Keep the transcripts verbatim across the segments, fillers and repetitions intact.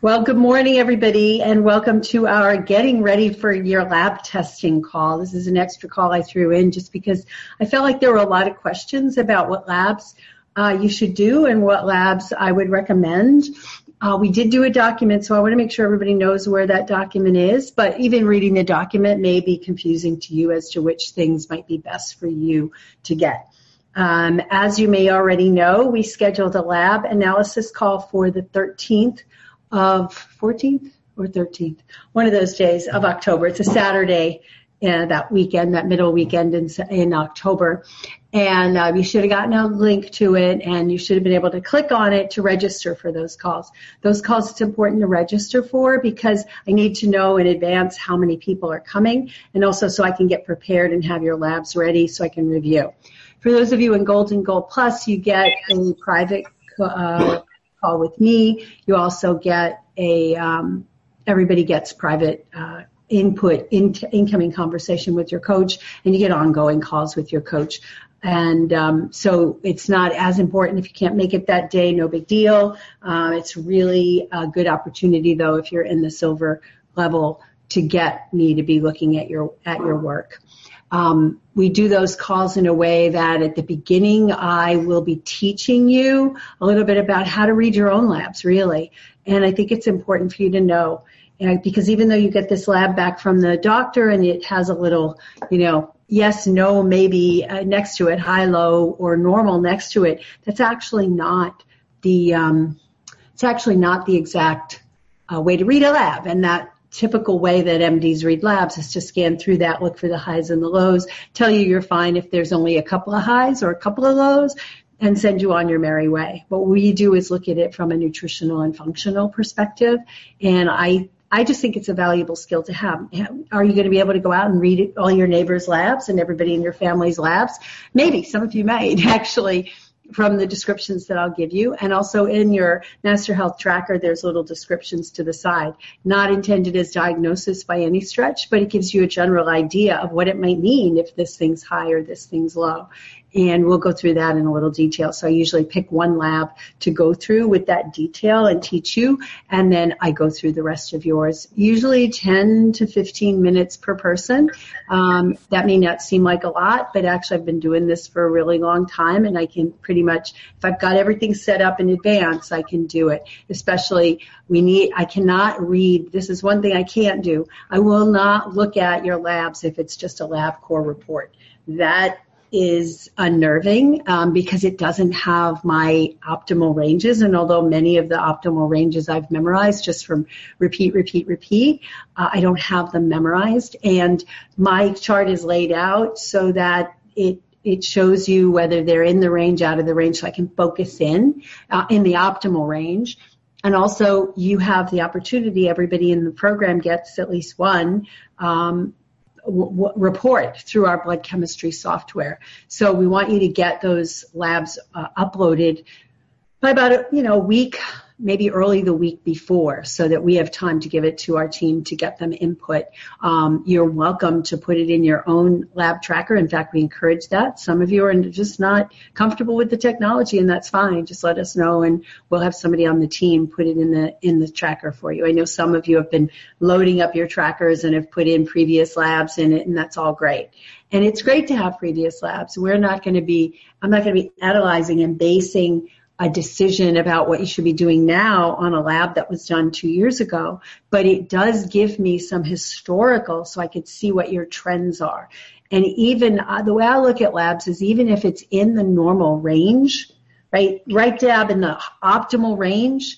Well, good morning, everybody, and welcome to our Getting Ready for Your Lab Testing call. This is an extra call I threw in just because I felt like there were a lot of questions about what labs uh, you should do and what labs I would recommend. Uh, we did do a document, so I want to make sure everybody knows where that document is, but even reading the document may be confusing to you as to which things might be best for you to get. Um, as you may already know, we scheduled a lab analysis call for the thirteenth of fourteenth or thirteenth, one of those days of October. It's a Saturday, uh, that weekend, that middle weekend in, in October. And uh, you should have gotten a link to it, and you should have been able to click on it to register for those calls. Those calls it's important to register for because I need to know in advance how many people are coming, and also so I can get prepared and have your labs ready so I can review. For those of you in Gold and Gold Plus, you get a private uh call with me. You also get a, um, everybody gets private uh, input, in, incoming conversation with your coach, and you get ongoing calls with your coach. And um, so it's not as important if you can't make it that day, no big deal. Uh, it's really a good opportunity, though, if you're in the silver level to get me to be looking at your at your work. Um, we do those calls in a way that at the beginning I will be teaching you a little bit about how to read your own labs, really. And I think it's important for you to know, and because even though you get this lab back from the doctor and it has a little, you know, yes, no, maybe uh, next to it, high, low, or normal next to it, that's actually not the, um, it's actually not the exact uh, way to read a lab. And that typical way that M Ds read labs is to scan through that, look for the highs and the lows, tell you you're fine if there's only a couple of highs or a couple of lows, and send you on your merry way. What we do is look at it from a nutritional and functional perspective, and I I just think it's a valuable skill to have. Are you going to be able to go out and read all your neighbors' labs and everybody in your family's labs? Maybe. Some of you might, actually, from the descriptions that I'll give you. And also in your Master Health Tracker, there's little descriptions to the side. Not intended as diagnosis by any stretch, but it gives you a general idea of what it might mean if this thing's high or this thing's low. And we'll go through that in a little detail. So I usually pick one lab to go through with that detail and teach you, and then I go through the rest of yours. Usually ten to fifteen minutes per person. Um, that may not seem like a lot, but actually I've been doing this for a really long time, and I can pretty much, if I've got everything set up in advance, I can do it. Especially we need, I cannot read, this is one thing I can't do. I will not look at your labs if it's just a LabCorp report. That is unnerving um, because it doesn't have my optimal ranges. And although many of the optimal ranges I've memorized just from repeat, repeat, repeat, uh, I don't have them memorized. And my chart is laid out so that it it shows you whether they're in the range, out of the range, so I can focus in uh, in the optimal range. And also you have the opportunity, everybody in the program gets at least one um, W- w- report through our blood chemistry software. So we want you to get those labs uh, uploaded by about a, you know, a week, maybe early the week before, so that we have time to give it to our team to get them input. Um, you're welcome to put it in your own lab tracker. In fact, we encourage that. Some of you are just not comfortable with the technology, and that's fine. Just let us know, and we'll have somebody on the team put it in the in the tracker for you. I know some of you have been loading up your trackers and have put in previous labs in it, and that's all great. And it's great to have previous labs. We're not going to be, I'm not going to be analyzing and basing a decision about what you should be doing now on a lab that was done two years ago, but it does give me some historical so I could see what your trends are. And even uh, the way I look at labs is even if it's in the normal range, right, right dab in the optimal range,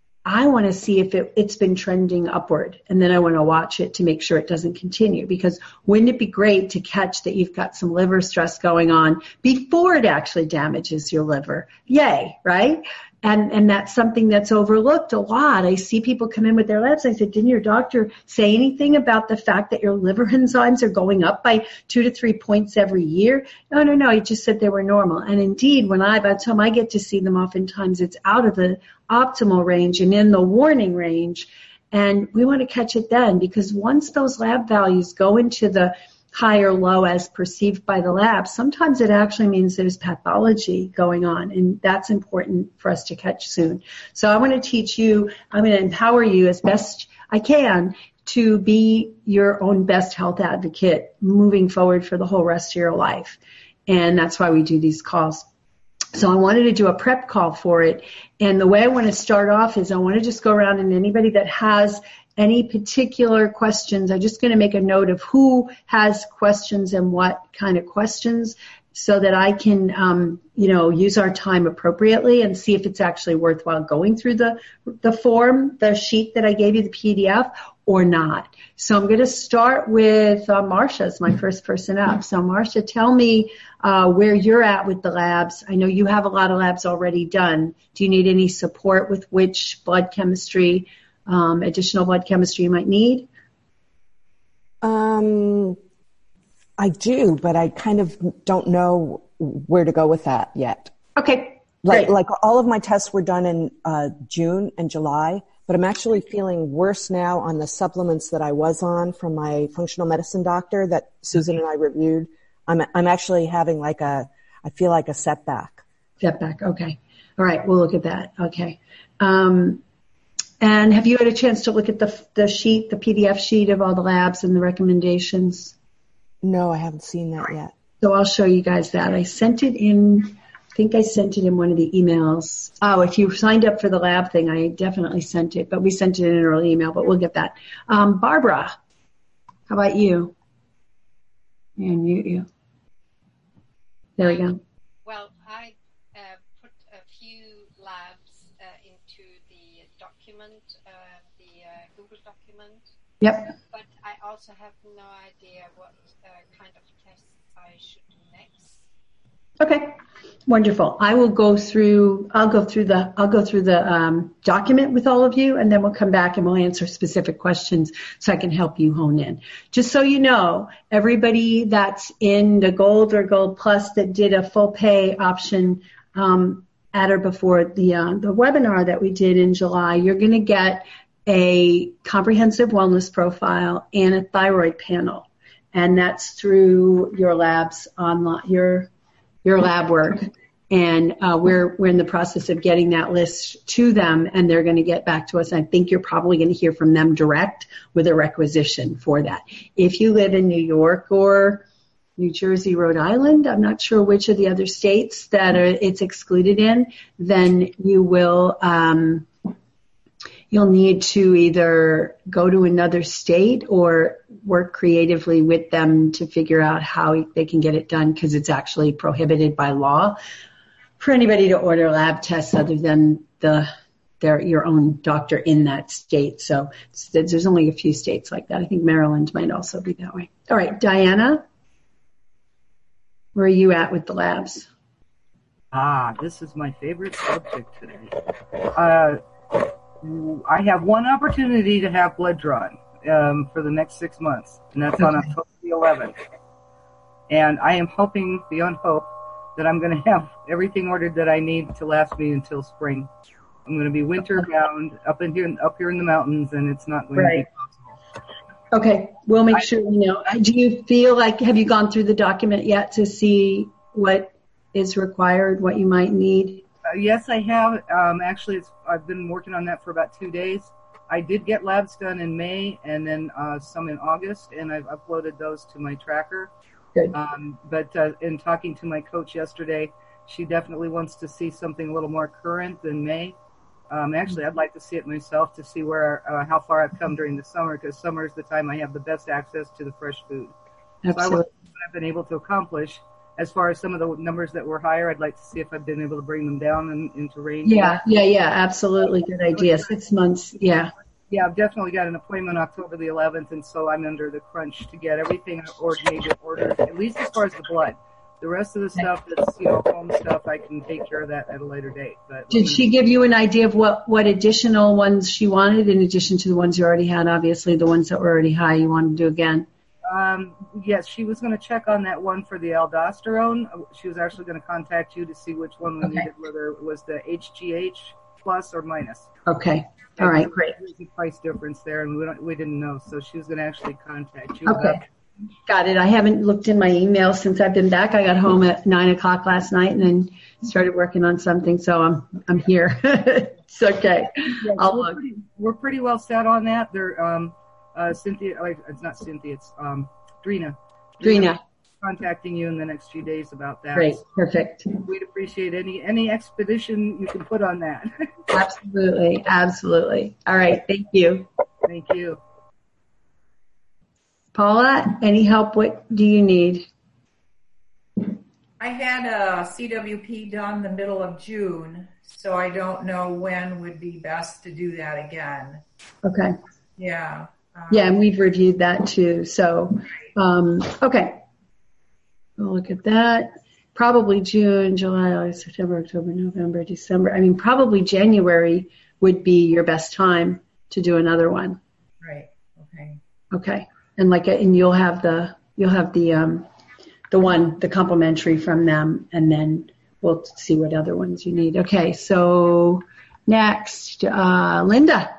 I want to see if it, it's been trending upward, and then I want to watch it to make sure it doesn't continue, because wouldn't it be great to catch that you've got some liver stress going on before it actually damages your liver? Yay, right? And and that's something that's overlooked a lot. I see people come in with their labs. I said, didn't your doctor say anything about the fact that your liver enzymes are going up by two to three points every year? No, no, no. He just said they were normal. And indeed, when I, by the time I get to see them, oftentimes it's out of the optimal range and in the warning range. And we want to catch it then, because once those lab values go into the high or low as perceived by the lab. Sometimes it actually means there's pathology going on, and that's important for us to catch soon. So I want to teach you, I'm going to empower you as best I can to be your own best health advocate moving forward for the whole rest of your life. And that's why we do these calls. So I wanted to do a prep call for it. And the way I want to start off is I want to just go around, and anybody that has any particular questions, I'm just going to make a note of who has questions and what kind of questions, so that I can, um, you know, use our time appropriately and see if it's actually worthwhile going through the the form, the sheet that I gave you, the P D F, or not. So I'm going to start with uh, Marcia as my first person up. So Marcia, tell me uh, where you're at with the labs. I know you have a lot of labs already done. Do you need any support with which blood chemistry, um, additional blood chemistry you might need? Um. I do, but I kind of don't know where to go with that yet. Okay, like great. like all of my tests were done in uh, June and July, but I'm actually feeling worse now on the supplements that I was on from my functional medicine doctor that Susan and I reviewed. I'm I'm actually having like a I feel like a setback. Setback. Okay. All right. We'll look at that. Okay. Um, and have you had a chance to look at the the sheet, the P D F sheet of all the labs and the recommendations? No, I haven't seen that yet. So I'll show you guys that. I sent it in, I think I sent it in one of the emails. Oh, if you signed up for the lab thing, I definitely sent it, but we sent it in an early email, but we'll get that. Um, Barbara, how about you? And mute you. There we go. Well, I uh, put a few labs uh, into the document, uh, the uh, Google document. Yep. But I also have no idea what uh, kind of tests I should do next. Okay, wonderful. I will go through. I'll go through the. I'll go through the um, document with all of you, and then we'll come back and we'll answer specific questions so I can help you hone in. Just so you know, everybody that's in the Gold or Gold Plus that did a full pay option um, at or before the uh, the webinar that we did in July, you're going to get a comprehensive wellness profile and a thyroid panel, and that's through your labs online, your your lab work. And uh, we're we're in the process of getting that list to them, and they're going to get back to us. I think you're probably going to hear from them direct with a requisition for that. If you live in New York or New Jersey, Rhode Island, I'm not sure which of the other states that are, it's excluded in, then you will. Um, You'll need to either go to another state or work creatively with them to figure out how they can get it done, because it's actually prohibited by law for anybody to order lab tests other than the their your own doctor in that state. So there's only a few states like that. I think Maryland might also be that way. All right, Diana, where are you at with the labs? Ah, this is my favorite subject today. Uh, I have one opportunity to have blood drawn um, for the next six months, and that's on Okay. October the eleventh. And I am hoping, beyond hope, that I'm going to have everything ordered that I need to last me until spring. I'm going to be winter bound up in here, up here in the mountains, and it's not going Right. to be possible. Okay, we'll make sure we know. Do you feel like, have you gone through the document yet to see what is required, what you might need? Uh, yes, I have. Um, actually, it's, I've been working on that for about two days. I did get labs done in May and then uh, some in August, and I've uploaded those to my tracker. Good. Um, but uh, in talking to my coach yesterday, she definitely wants to see something a little more current than May. Um, actually, I'd like to see it myself to see where uh, how far I've come during the summer, because summer is the time I have the best access to the fresh food. Absolutely. So I want to see what I've been able to accomplish. As far as some of the numbers that were higher, I'd like to see if I've been able to bring them down and into range. Yeah, yeah, yeah, absolutely. Good idea. Six months, yeah. Yeah, I've definitely got an appointment October the eleventh, and so I'm under the crunch to get everything ordered, ordered, at least as far as the blood. The rest of the stuff that's, you know, home stuff, I can take care of that at a later date. But Did she give you an idea of what, what additional ones she wanted, in addition to the ones you already had? Obviously, the ones that were already high you want to do again. Um, yes, she was going to check on that one for the aldosterone. She was actually going to contact you to see which one we Okay. needed, whether it was the H G H plus or minus. Okay. All right, great. There's a price difference there, and we don't, we didn't know, so she was going to actually contact you. Okay. About, Got it. I haven't looked in my email since I've been back. I got home at nine o'clock last night and then started working on something. So I'm I'm here. It's okay. Yes, I'll we're, look. pretty, we're pretty well set on that. They're um, uh, Cynthia. Like, it's not Cynthia. It's um, Drina. Drina. Contacting you in the next few days about that. Great. Perfect. We'd appreciate any any expedition you can put on that. Absolutely. Absolutely. All right. Thank you. Thank you. Paula, any help? What do you need? I had a C W P done the middle of June, so I don't know when would be best to do that again. Okay. Yeah. Um, Yeah, and we've reviewed that too. So, um, okay. We'll look at that. Probably June, July, August, September, October, November, December. I mean, probably January would be your best time to do another one. Right. Okay. Okay. And like, and you'll have the, you'll have the, um, the one, the complimentary from them, and then we'll see what other ones you need. Okay. So next, uh, Linda.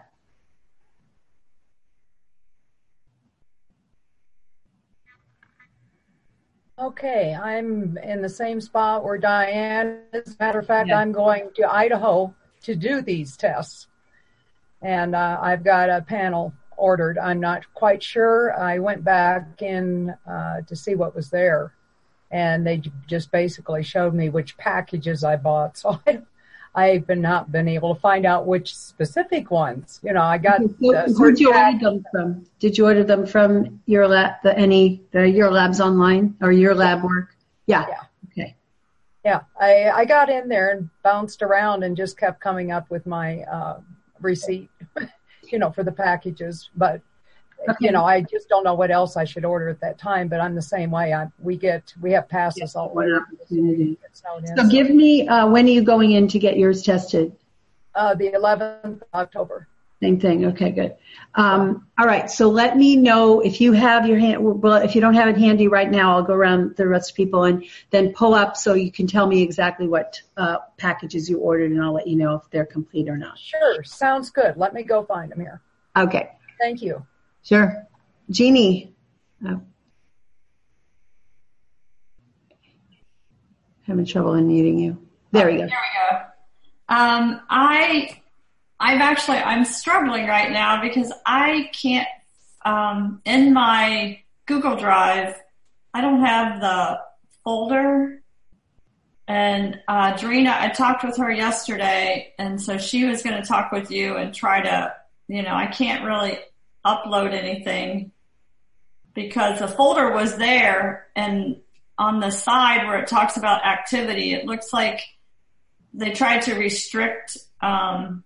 Okay, I'm in the same spot where Diane is. As a matter of fact, Yeah. I'm going to Idaho to do these tests. And uh, I've got a panel ordered. I'm not quite sure. I went back in uh, to see what was there. And they just basically showed me which packages I bought. So I, I've been not been able to find out which specific ones. You know, I got So, the who'd you pack- order them from? Did you order them from your lab, the any the your labs online or your lab work? Yeah. Yeah. Okay. Yeah, I, I got in there and bounced around and just kept coming up with my uh, receipt, you know, for the packages. But, Okay. you know, I just don't know what else I should order at that time. But I'm the same way. I, we get, we have passes Yes, all one over. opportunity. So, in, So give me uh, when are you going in to get yours tested? uh, the eleventh of October. Same thing. Okay, good. Um, all right. So let me know if you have your hand. Well, if you don't have it handy right now, I'll go around the rest of people and then pull up so you can tell me exactly what uh, packages you ordered, and I'll let you know if they're complete or not. Sure, sounds good. Let me go find them here. Okay. Thank you. Sure. Jeannie. Oh. Having trouble unmuting you. There we go. There we go. Um, I, I've actually, I'm struggling right now because I can't, um, in my Google Drive, I don't have the folder. And, uh, Drina, I talked with her yesterday, and so she was going to talk with you and try to, you know, I can't really upload anything because the folder was there, and on the side where it talks about activity, it looks like they tried to restrict um,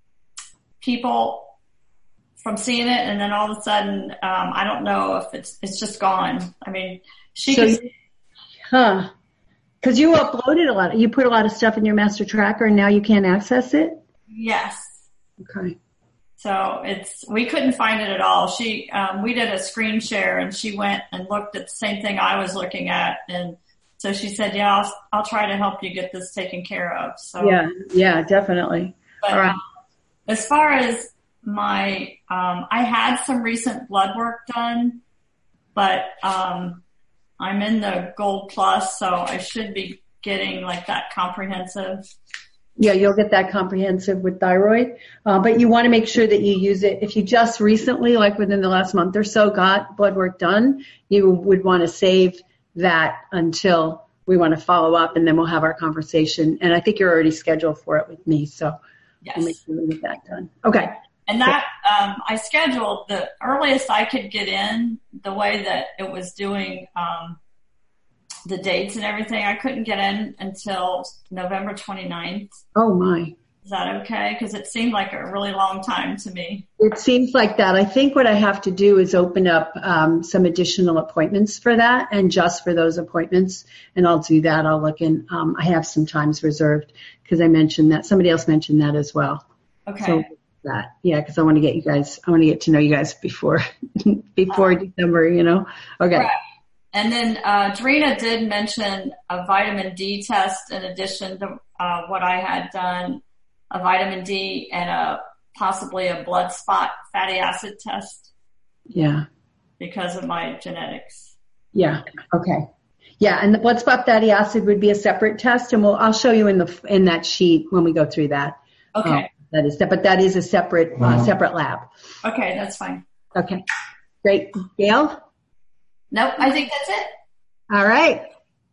people from seeing it, and then all of a sudden, um, I don't know if it's it's just gone. I mean, she So, could, huh? Because you uploaded a lot. You put a lot of stuff in your master tracker, and now you can't access it. yes. Okay. So it's, we couldn't find it at all. She, um, we did a screen share, and she went and looked at the same thing I was looking at. And so she said, yeah, I'll, I'll try to help you get this taken care of. So, Yeah. Yeah. Definitely. but All right. um, as far as my, um, I had some recent blood work done, but, um, I'm in the Gold Plus, so I should be getting like that comprehensive. Yeah, you'll get that comprehensive with thyroid, uh, but you want to make sure that you use it. If you just recently, like within the last month or so, got blood work done, you would want to save that until we want to follow up, and then we'll have our conversation. And I think you're already scheduled for it with me, so Yes. we'll make sure we get that done. Okay. And that, um, I scheduled the earliest I could get in, the way that it was doing, um, the dates and everything. I couldn't get in until November twenty-ninth. Oh my. Is that okay? Because it seemed like a really long time to me. It seems like that. I think what I have to do is open up um, some additional appointments for that, and just for those appointments, and I'll do that. I'll look in. Um, I have some times reserved because I mentioned that. Somebody else mentioned that as well. Okay. So that, yeah, because I want to get you guys, I want to get to know you guys before before uh, December, you know. Okay. Right. And then uh, Drina did mention a vitamin D test in addition to uh, what I had done, a vitamin D and a possibly a blood spot fatty acid test. Yeah. because of my genetics. Yeah. Okay. Yeah, and the blood spot fatty acid would be a separate test, and we'll I'll show you in the in that sheet when we go through that. Okay. Um, that is, but that is a separate uh, separate lab. Okay, that's fine. Okay. Great. Gail? Nope, I think that's it. All right.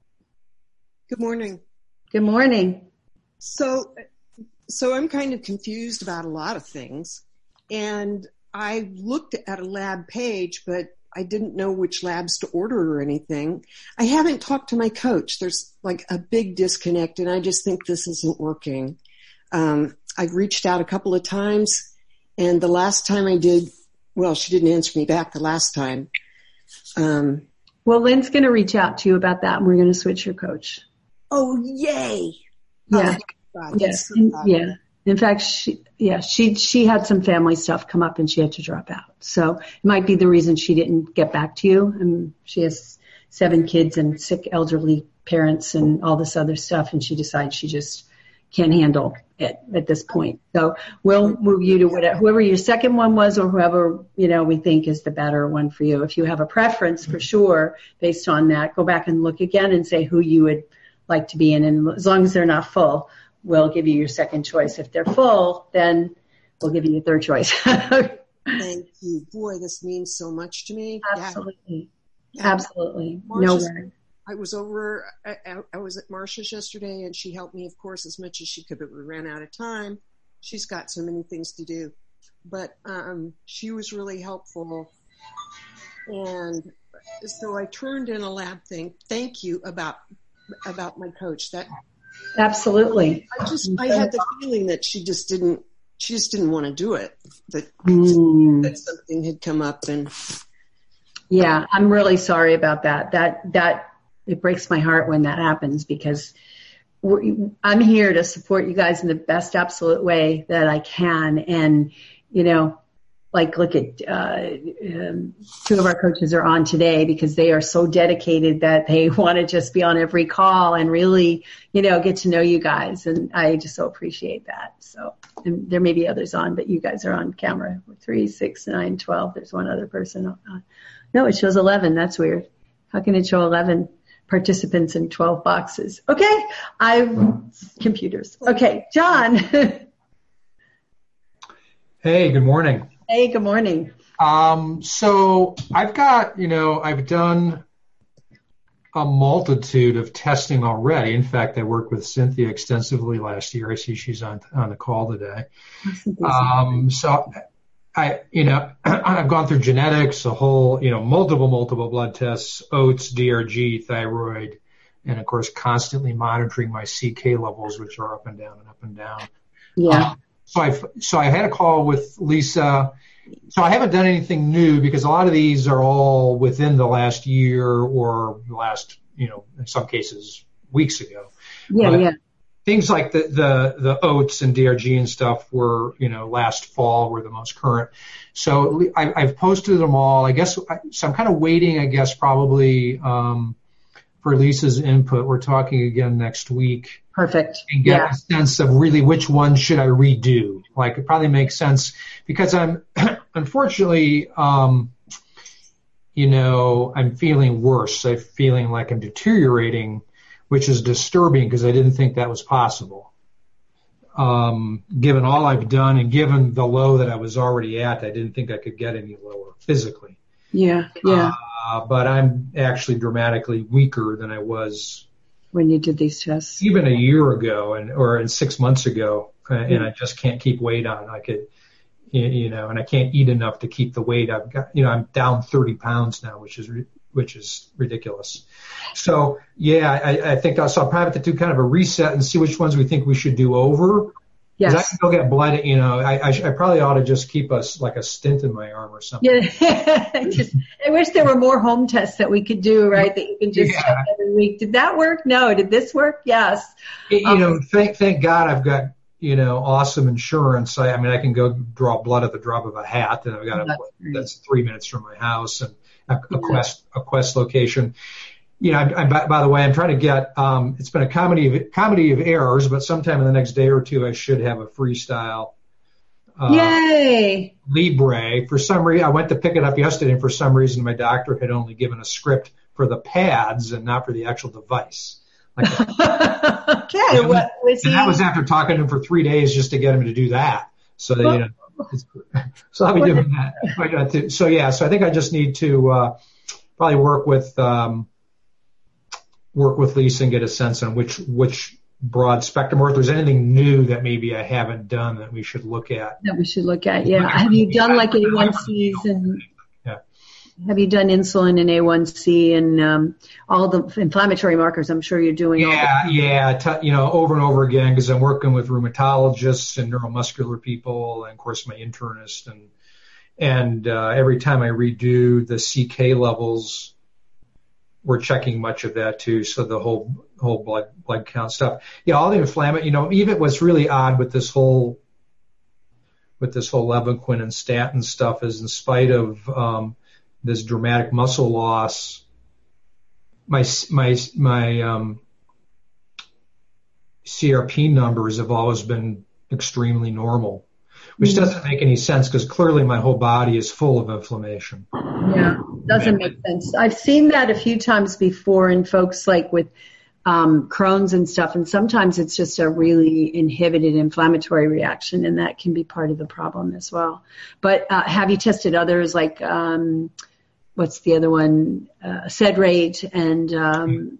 Good morning. Good morning. So, so I'm kind of confused about a lot of things, and I looked at a lab page, but I didn't know which labs to order or anything. I haven't talked to my coach. There's like a big disconnect, and I just think this isn't working. Um, I've reached out a couple of times, and the last time I did, well, she didn't answer me back the last time. Um, well, Lynn's going to reach out to you about that, and we're going to switch your coach. Oh, yay. Yeah. Oh, God, yeah. In, yeah. In fact, she, yeah, she, she had some family stuff come up and she had to drop out. So it might be the reason she didn't get back to you. And she has seven kids and sick elderly parents and all this other stuff. And she decided she just can't handle it at this point. So we'll move you to whatever, whoever your second one was or whoever, you know, we think is the better one for you. If you have a preference for sure, based on that, go back and look again and say who you would like to be in. And as long as they're not full, we'll give you your second choice. If they're full, then we'll give you your third choice. Thank you. Boy, this means so much to me. Absolutely. Yeah. Absolutely. Marcia's, no worries. I was over, I, I was at Marcia's yesterday, and she helped me, of course, as much as she could, but we ran out of time. She's got so many things to do. But um, she was really helpful. And so I turned in a lab thing. Thank you about about my coach. That Absolutely. I just I had the feeling that she just didn't she just didn't want to do it. That mm. that something had come up and yeah, I'm really sorry about that. That that it breaks my heart when that happens because we're, I'm here to support you guys in the best absolute way that I can. And you know, like look at uh, um, two of our coaches are on today because they are so dedicated that they want to just be on every call and really, you know, get to know you guys. And I just so appreciate that. So and there may be others on, but you guys are on camera. Three, six, nine, twelve. There's one other person on. No, it shows eleven. That's weird. How can it show eleven participants in twelve boxes? Okay. I computers. Okay. John. Hey, good morning. Hey, good morning. Um, so I've got, you know, I've done a multitude of testing already. In fact, I worked with Cynthia extensively last year. I see she's on on the call today. Um, so I, you know, I've gone through genetics, a whole, you know, multiple, multiple blood tests, oats, D R G, thyroid, and of course, constantly monitoring my C K levels, which are up and down and up and down. Yeah. Um, So I, so I had a call with Lisa. So I haven't done anything new because a lot of these are all within the last year or the last, you know, in some cases weeks ago. Yeah, but yeah. Things like the, the, the oats and D R G and stuff were, you know, last fall were the most current. So I, I've posted them all. I guess, so I'm kind of waiting, I guess, probably, um, for Lisa's input. We're talking again next week. Perfect. And get yeah. a sense of really which one should I redo. Like it probably makes sense because I'm unfortunately, um, you know, I'm feeling worse. I'm feeling like I'm deteriorating, which is disturbing because I didn't think that was possible. Um, given all I've done and given the low that I was already at, I didn't think I could get any lower physically. Yeah, yeah. Uh, but I'm actually dramatically weaker than I was when you did these tests, even a year ago, and or in six months ago, uh, mm-hmm. and I just can't keep weight on. I could, you know, and I can't eat enough to keep the weight. I've got, you know, I'm down thirty pounds now, which is which is ridiculous. So yeah, I, I think I'll, so I'll probably have to do kind of a reset and see which ones we think we should do over. Yes. I can go get blood, you know, I, I, I probably ought to just keep us like a stent in my arm or something. Yeah. I, just, I wish there were more home tests that we could do, right? That you can just yeah. check every week. Did that work? No. Did this work? Yes. It, you um, know, thank, thank God I've got, you know, awesome insurance. I, I mean, I can go draw blood at the drop of a hat, and I've got a, that's three minutes from my house and a, a yeah. Quest, a Quest location. You know, I'm, I'm, by, by the way, I'm trying to get, um, it's been a comedy of, comedy of errors, but sometime in the next day or two, I should have a freestyle, uh, Yay! Libre. For some reason, I went to pick it up yesterday, and for some reason, my doctor had only given a script for the pads and not for the actual device. Like, okay, what was and he? that was after talking to him for three days just to get him to do that. So that, you know, it's, so I'll be doing that. So yeah, so I think I just need to uh, probably work with um, work with Lisa and get a sense on which which broad spectrum, or if there's anything new that maybe I haven't done that we should look at. That we should look at, yeah. Have you done like A one C's and yeah. have you done insulin and A one C and um, all the inflammatory markers? I'm sure you're doing. Yeah, all the- yeah, t- you know, over and over again because I'm working with rheumatologists and neuromuscular people, and of course my internist, and and uh, every time I redo the C K levels, we're checking much of that too. So the whole whole blood blood count stuff. Yeah, all the inflammatory. You know, even what's really odd with this whole with this whole Levaquin and statin stuff is, in spite of um, this dramatic muscle loss, my my my um, C R P numbers have always been extremely normal, which doesn't make any sense because clearly my whole body is full of inflammation. Yeah, doesn't make sense. I've seen that a few times before in folks like with um, Crohn's and stuff, and sometimes it's just a really inhibited inflammatory reaction, and that can be part of the problem as well. But uh, have you tested others like um, what's the other one, uh, Cedrate and um,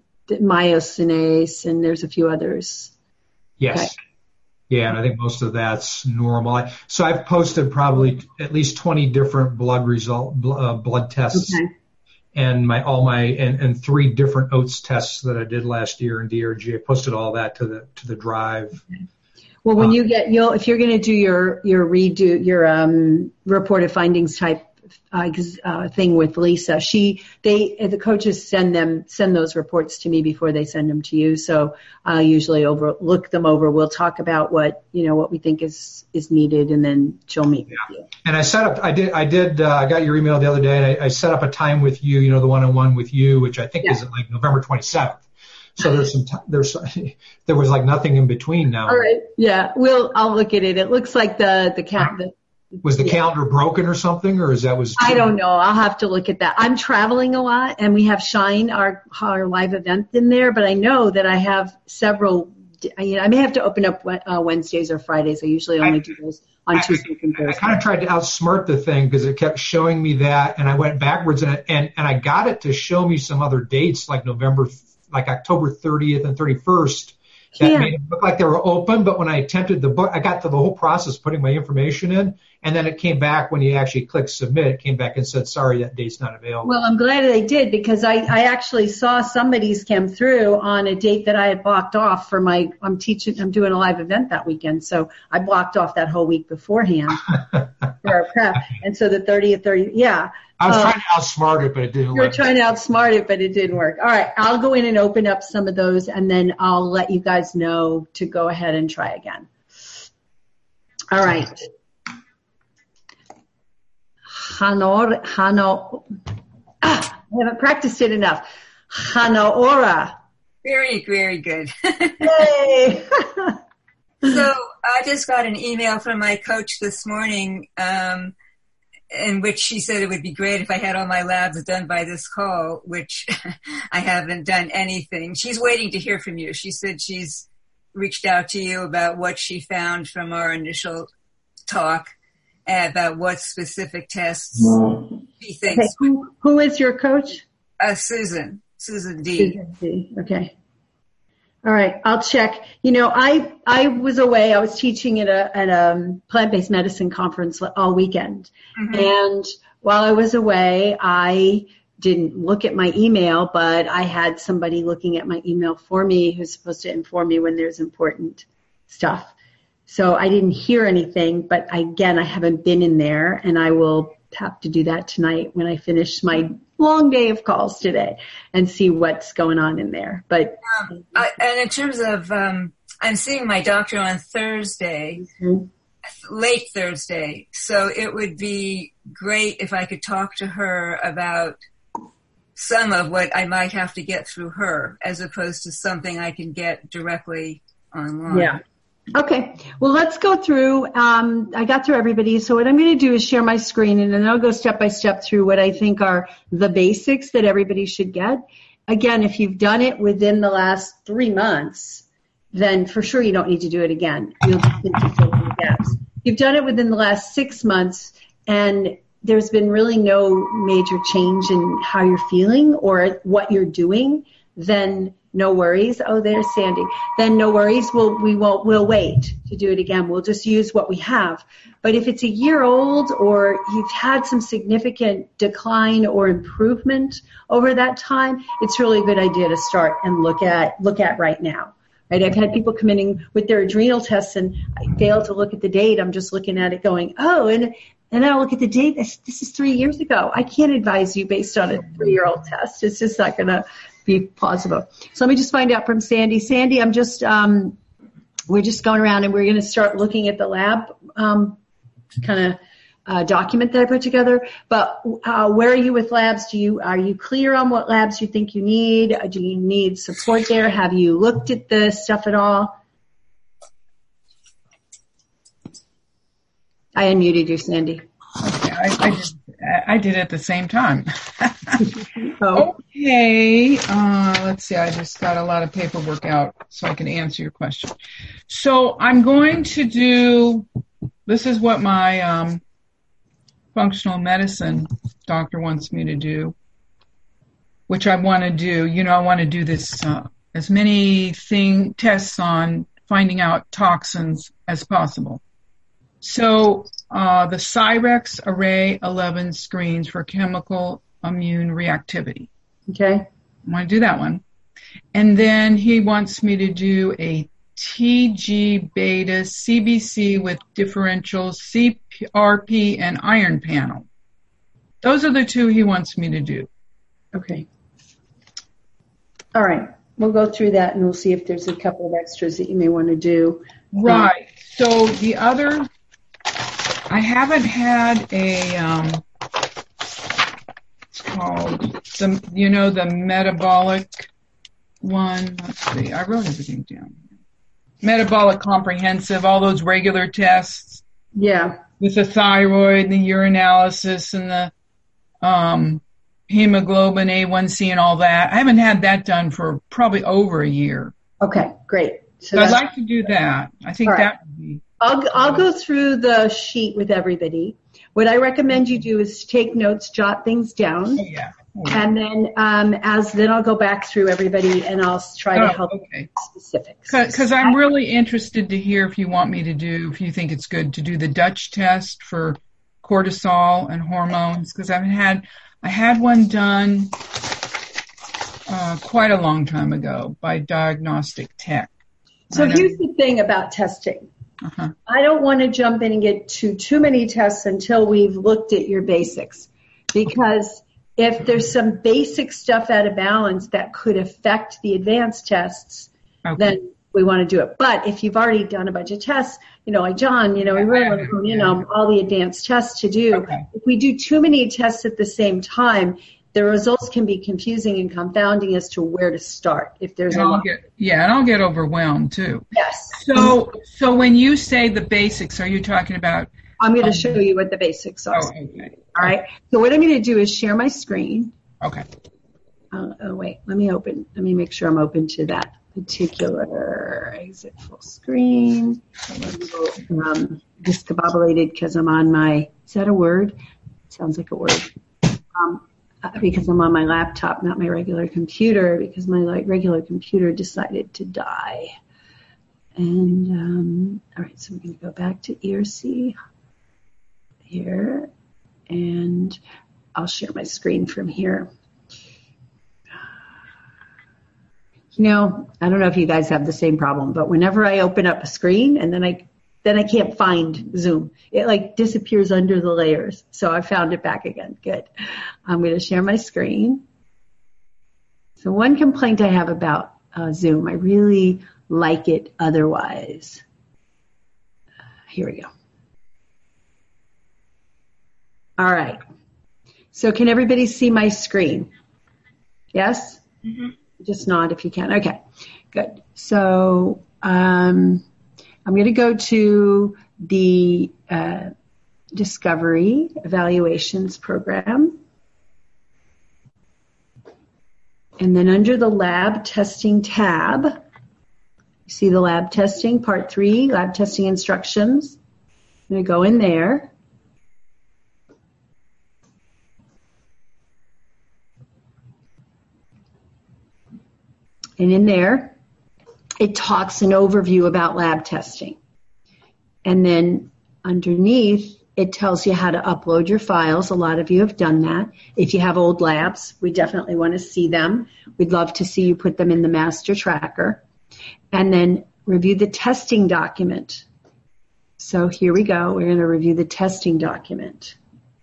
Myosinase, and there's a few others. Yes. Okay. Yeah, and I think most of that's normal. I, so I've posted probably at least twenty different blood result uh, blood tests, okay. and my all my and, and three different oats tests that I did last year in D R G. I posted all that to the to the drive. Okay. Well, when um, you get you'll if you're going to do your your redo your um, reported findings type uh, uh, thing with Lisa, she they the coaches send them send those reports to me before they send them to you. So I usually over look them over. We'll talk about what you know what we think is is needed, and then she'll meet yeah. with you. And I set up I did I did uh, I got your email the other day, and I, I set up a time with you. You know, the one on one with you, which I think yeah. is like November twenty-seventh. So there's some t- there's there was like nothing in between now. All right, yeah, we'll I'll look at it. It looks like the the cat. The, Was the yeah. calendar broken or something, or is that was? I don't know. I'll have to look at that. I'm traveling a lot, and we have Shine, our our live event, in there. But I know that I have several. You know, I may have to open up uh, Wednesdays or Fridays. I usually only I, do those on I, Tuesday and Thursday. I kind of tried to outsmart the thing because it kept showing me that, and I went backwards, and and and I got it to show me some other dates like November, like October thirtieth and thirty-first. That yeah. made it look like they were open, but when I attempted the book, I got to the whole process putting my information in, and then it came back when you actually clicked submit, it came back and said, sorry, that date's not available. Well, I'm glad they did because I, I actually saw somebody's come through on a date that I had blocked off for my, I'm teaching, I'm doing a live event that weekend, so I blocked off that whole week beforehand for our prep, and so the thirtieth, thirtieth, yeah. I was uh, trying to outsmart it, but it didn't work. You were trying to outsmart it, but it didn't work. All right, I'll go in and open up some of those, and then I'll let you guys know to go ahead and try again. All right. Hanor, Hano, ah, I haven't practiced it enough. Hanaora. Very, very good. Yay. So I just got an email from my coach this morning, um, in which she said it would be great if I had all my labs done by this call, which I haven't done anything. She's waiting to hear from you. She said she's reached out to you about what she found from our initial talk, about what specific tests she thinks. Okay. Who, who is your coach? Uh, Susan. Susan D. Susan D. Okay. All right, I'll check. You know, I I was away. I was teaching at a at a plant-based medicine conference all weekend, mm-hmm. and while I was away, I didn't look at my email, but I had somebody looking at my email for me who's supposed to inform me when there's important stuff. So I didn't hear anything, but again, I haven't been in there, and I will have to do that tonight when I finish my long day of calls today and see what's going on in there. But um, I, and in terms of, um, I'm seeing my doctor on Thursday, mm-hmm. late Thursday. So it would be great if I could talk to her about some of what I might have to get through her, as opposed to something I can get directly online. Yeah. Okay, well, let's go through. Um, I got through everybody, so what I'm going to do is share my screen, and then I'll go step by step through what I think are the basics that everybody should get. Again, if you've done it within the last three months, then for sure you don't need to do it again. You'll just need to fill in the gaps. If you've done it within the last six months, and there's been really no major change in how you're feeling or what you're doing, then no worries. Oh, there's Sandy. Then no worries. We'll, we won't, we'll wait to do it again. We'll just use what we have. But if it's a year old or you've had some significant decline or improvement over that time, it's really a good idea to start and look at, look at right now. Right? I've had people come in with their adrenal tests and I fail to look at the date. I'm just looking at it going, oh, and And then I'll look at the date. This, this is three years ago. I can't advise you based on a three-year-old test. It's just not going to be plausible. So let me just find out from Sandy. Sandy, I'm just, um, we're just going around and we're going to start looking at the lab um, kind of uh, document that I put together. But uh, where are you with labs? Do you are you clear on what labs you think you need? Do you need support there? Have you looked at the stuff at all? I unmuted you, Sandy. Okay, I, I, did, I did at the same time. Oh. Okay, uh, let's see. I just got a lot of paperwork out so I can answer your question. So I'm going to do, this is what my um, functional medicine doctor wants me to do, which I want to do. You know, I want to do this, uh, as many thing tests on finding out toxins as possible. So uh, the Cyrex Array eleven screens for chemical immune reactivity. Okay. I want to do that one. And then he wants me to do a T G beta C B C with differential C R P and iron panel. Those are the two he wants me to do. Okay. All right. We'll go through that and we'll see if there's a couple of extras that you may want to do. Right. So the other, I haven't had a, um, it's called, the, you know, the metabolic one. Let's see. I wrote everything down. Metabolic comprehensive, all those regular tests. Yeah. With the thyroid and the urinalysis and the um, hemoglobin A one C and all that. I haven't had that done for probably over a year. Okay, great. So, so I'd like to do that. I think right. that would be. I'll, I'll go through the sheet with everybody. What I recommend you do is take notes, jot things down. Oh, yeah. Oh, yeah. And then um, as then I'll go back through everybody and I'll try to oh, help okay. with specifics. Because I'm really interested to hear if you want me to do, if you think it's good to do the Dutch test for cortisol and hormones. Because I've had, I had one done uh, quite a long time ago by Diagnostic Tech. So here's the thing about testing. Uh-huh. I don't want to jump in and get to too many tests until we've looked at your basics. Because if there's some basic stuff out of balance that could affect the advanced tests, okay. then we want to do it. But if you've already done a bunch of tests, you know, like John, you know, we really want to hone in on all the advanced tests to do. Okay. If we do too many tests at the same time, the results can be confusing and confounding as to where to start. If there's and a I'll lot. Get, yeah, and I'll get overwhelmed too. Yes. So, so when you say the basics, are you talking about? I'm going to show you what the basics are. Oh, okay. All right. So what I'm going to do is share my screen. Okay. Uh, oh, wait. Let me open. Let me make sure I'm open to that particular exit full screen. Um, discombobulated because I'm on my, is that a word? Sounds like a word. Um, because I'm on my laptop, not my regular computer, because my like, regular computer decided to die. And, um, all right, so we're going to go back to E R C here, and I'll share my screen from here. You know, I don't know if you guys have the same problem, but whenever I open up a screen and then I then I can't find Zoom, it like disappears under the layers. So I found it back again. Good. I'm going to share my screen. So one complaint I have about uh, Zoom, I really like it otherwise. Uh, here we go. All right. So can everybody see my screen? Yes? Mm-hmm. Just nod if you can. Okay, good. So um, I'm going to go to the uh, Discovery Evaluations Program. And then under the Lab Testing tab, you see the Lab Testing, Part three, Lab Testing Instructions. I'm going to go in there. And in there, it talks an overview about lab testing. And then underneath, it tells you how to upload your files. A lot of you have done that. If you have old labs, we definitely want to see them. We'd love to see you put them in the master tracker. And then review the testing document. So here we go. We're going to review the testing document.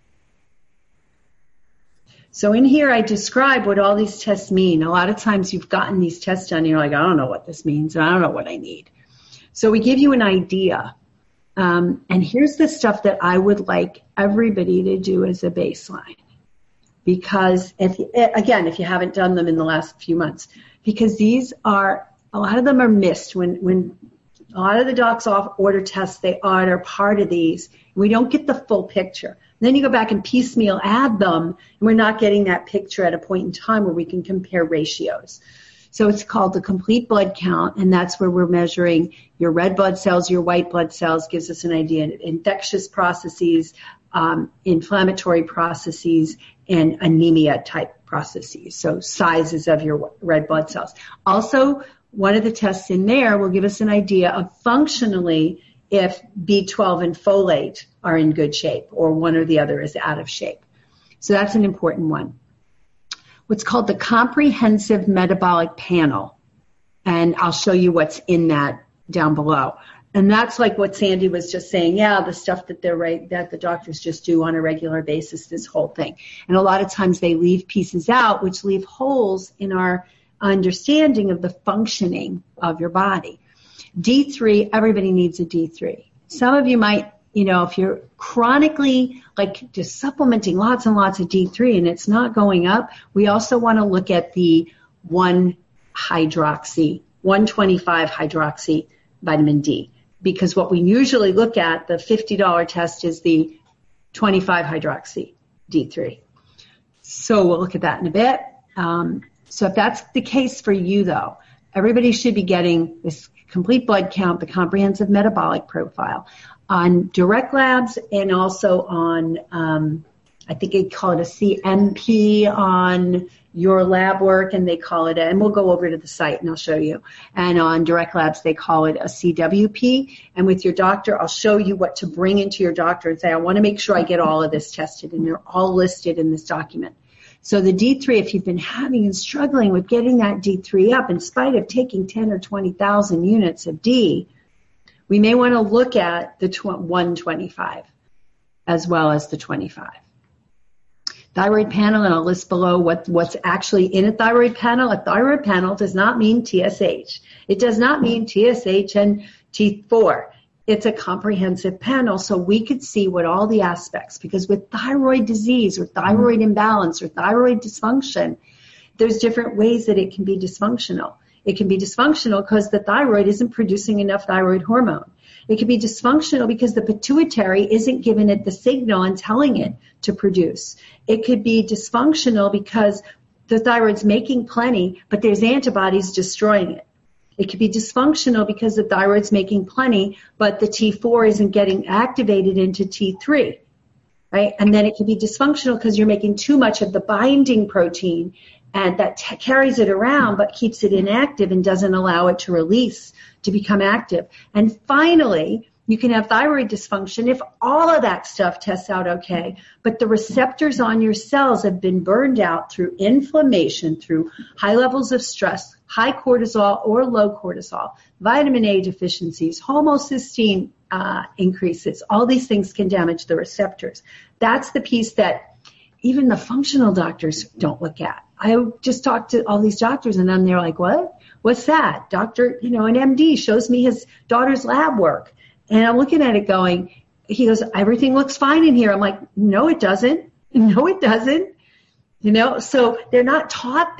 So in here, I describe what all these tests mean. A lot of times you've gotten these tests done, and you're like, I don't know what this means, and I don't know what I need. So we give you an idea. Um, and here's the stuff that I would like everybody to do as a baseline. Because, if you, again, if you haven't done them in the last few months, because these are, a lot of them are missed. When, when a lot of the docs off order tests, they are, are part of these. We don't get the full picture. Then you go back and piecemeal add them, and we're not getting that picture at a point in time where we can compare ratios. So it's called the complete blood count, and that's where we're measuring your red blood cells, your white blood cells, gives us an idea of infectious processes, um, inflammatory processes, and anemia type processes, so sizes of your red blood cells. Also, one of the tests in there will give us an idea of functionally if B twelve and folate are in good shape or one or the other is out of shape. So that's an important one. What's called the Comprehensive Metabolic Panel, and I'll show you what's in that down below. And that's like what Sandy was just saying, yeah, the stuff that they're right, that the doctors just do on a regular basis, this whole thing. And a lot of times they leave pieces out, which leave holes in our understanding of the functioning of your body. D three, everybody needs a D three. Some of you might, you know, if you're chronically like just supplementing lots and lots of D three and it's not going up, we also want to look at the one hydroxy, one twenty-five hydroxy vitamin D. Because what we usually look at, the fifty dollars test, is the twenty-five hydroxy D three. So we'll look at that in a bit. Um, so if that's the case for you, though, everybody should be getting this complete blood count, the comprehensive metabolic profile, on Direct Labs and also on, um, I think they call it a C M P on your lab work, and they call it, a, and we'll go over to the site and I'll show you. And on Direct Labs, they call it a C W P. And with your doctor, I'll show you what to bring into your doctor and say, I want to make sure I get all of this tested, and they're all listed in this document. So the D three, if you've been having and struggling with getting that D three up in spite of taking ten or twenty thousand units of D, we may want to look at the one twenty-five as well as the twenty-five. Thyroid panel, and I'll list below what, what's actually in a thyroid panel. A thyroid panel does not mean T S H. It does not mean T S H and T four. It's a comprehensive panel, so we could see what all the aspects, because with thyroid disease or thyroid imbalance or thyroid dysfunction, there's different ways that it can be dysfunctional. It can be dysfunctional because the thyroid isn't producing enough thyroid hormone. It can be dysfunctional because the pituitary isn't giving it the signal and telling it to produce. It could be dysfunctional because the thyroid's making plenty, but there's antibodies destroying it. It could be dysfunctional because the thyroid's making plenty, but the T four isn't getting activated into T three, right? And then it could be dysfunctional because you're making too much of the binding protein, and that t- carries it around but keeps it inactive and doesn't allow it to release to become active. And finally, you can have thyroid dysfunction if all of that stuff tests out okay, but the receptors on your cells have been burned out through inflammation, through high levels of stress, high cortisol or low cortisol, vitamin A deficiencies, homocysteine uh, increases. All these things can damage the receptors. That's the piece that even the functional doctors don't look at. I just talked to all these doctors, and then they're like, what? What's that? Doctor, you know, an M D shows me his daughter's lab work. And I'm looking at it going, he goes, everything looks fine in here. I'm like, no, it doesn't. No, it doesn't. You know, so they're not taught this.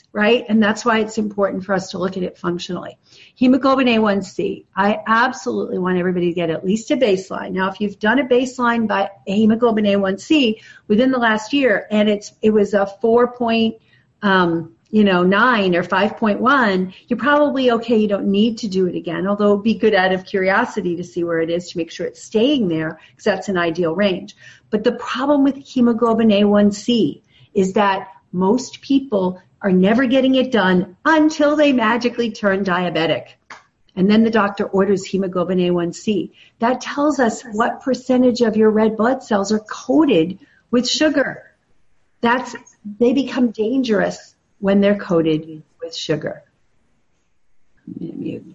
right? And that's why it's important for us to look at it functionally. Hemoglobin A one C, I absolutely want everybody to get at least a baseline. Now, if you've done a baseline by hemoglobin A one C within the last year and it's it was a four point um, you know, nine or five point one, you're probably okay. You don't need to do it again, although it would be good out of curiosity to see where it is to make sure it's staying there because that's an ideal range. But the problem with hemoglobin A one C is that most people are never getting it done until they magically turn diabetic. And then the doctor orders hemoglobin A one C. That tells us what percentage of your red blood cells are coated with sugar. That's, they become dangerous when they're coated with sugar. I'm gonna mute.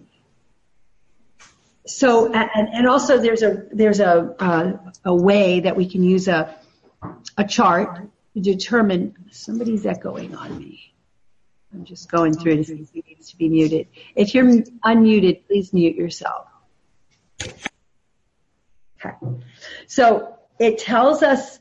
So, and, and also there's a, there's a, uh, a way that we can use a, a chart to determine, somebody's echoing on me. I'm just going through to see if he needs to be muted. If you're unmuted, please mute yourself. Okay. So it tells us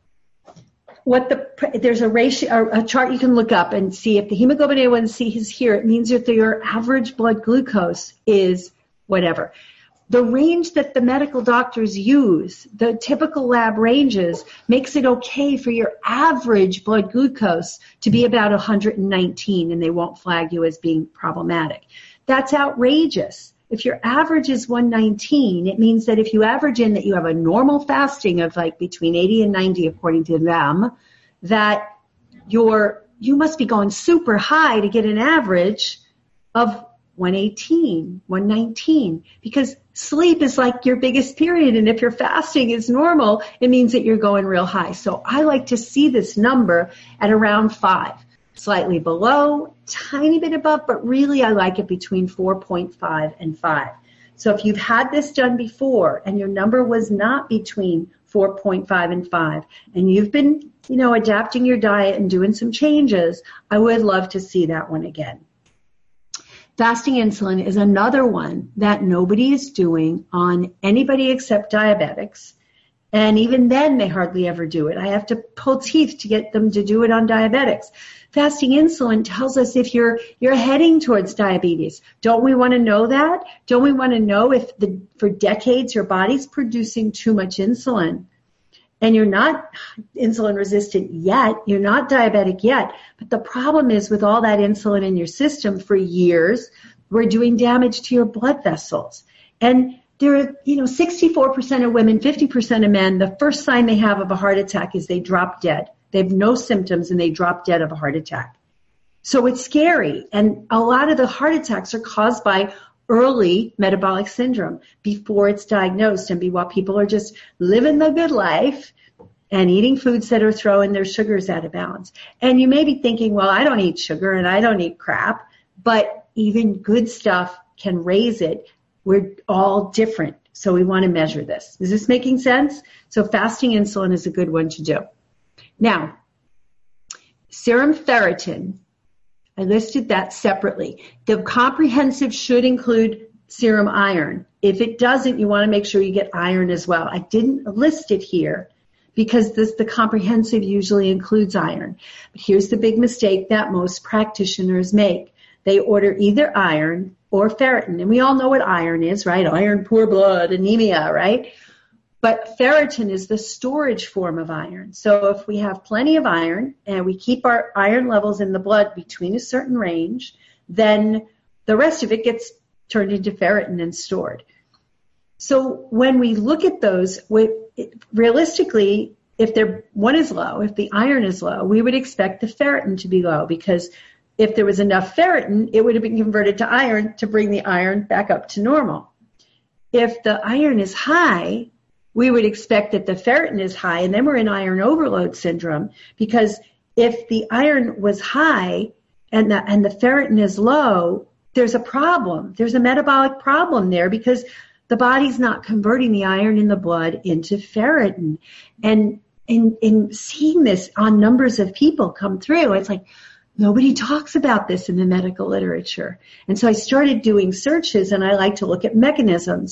what the, there's a ratio, a chart you can look up and see if the hemoglobin A one C is here. It means that your average blood glucose is whatever. The range that the medical doctors use, the typical lab ranges, makes it okay for your average blood glucose to be about one hundred nineteen, and they won't flag you as being problematic. That's outrageous. If your average is one nineteen, it means that if you average in that you have a normal fasting of like between eighty and ninety, according to them, that your you must be going super high to get an average of one eighteen, one nineteen, because sleep is like your biggest period, and if your fasting is normal, it means that you're going real high. So I like to see this number at around five, slightly below, tiny bit above, but really I like it between four point five and five. So if you've had this done before and your number was not between four point five and five, and you've been, you know, adapting your diet and doing some changes, I would love to see that one again. Fasting insulin is another one that nobody is doing on anybody except diabetics. And even then, they hardly ever do it. I have to pull teeth to get them to do it on diabetics. Fasting insulin tells us if you're you're heading towards diabetes. Don't we want to know that? Don't we want to know if the, for decades your body's producing too much insulin? And you're not insulin resistant yet, you're not diabetic yet, but the problem is with all that insulin in your system for years, we're doing damage to your blood vessels. And there are, you know, sixty-four percent of women, fifty percent of men, the first sign they have of a heart attack is they drop dead. They have no symptoms and they drop dead of a heart attack. So it's scary. And a lot of the heart attacks are caused by early metabolic syndrome before it's diagnosed, and be while people are just living the good life and eating foods that are throwing their sugars out of balance. And you may be thinking, well, I don't eat sugar and I don't eat crap, but even good stuff can raise it. We're all different, so we want to measure this. Is this making sense? So fasting insulin is a good one to do. Now, serum ferritin, I listed that separately. The comprehensive should include serum iron. If it doesn't, you want to make sure you get iron as well. I didn't list it here because this, the comprehensive usually includes iron. But here's the big mistake that most practitioners make. They order either iron or ferritin. And we all know what iron is, right? Iron, poor blood, anemia, right? But ferritin is the storage form of iron. So if we have plenty of iron and we keep our iron levels in the blood between a certain range, then the rest of it gets turned into ferritin and stored. So when we look at those, we, realistically, if they're, one is low, if the iron is low, we would expect the ferritin to be low, because if there was enough ferritin, it would have been converted to iron to bring the iron back up to normal. If the iron is high, we would expect that the ferritin is high, and then we're in iron overload syndrome, because if the iron was high and the, and the ferritin is low, there's a problem. There's a metabolic problem there, because the body's not converting the iron in the blood into ferritin. And in, in seeing this on numbers of people come through, it's like, nobody talks about this in the medical literature. And so I started doing searches, and I like to look at mechanisms.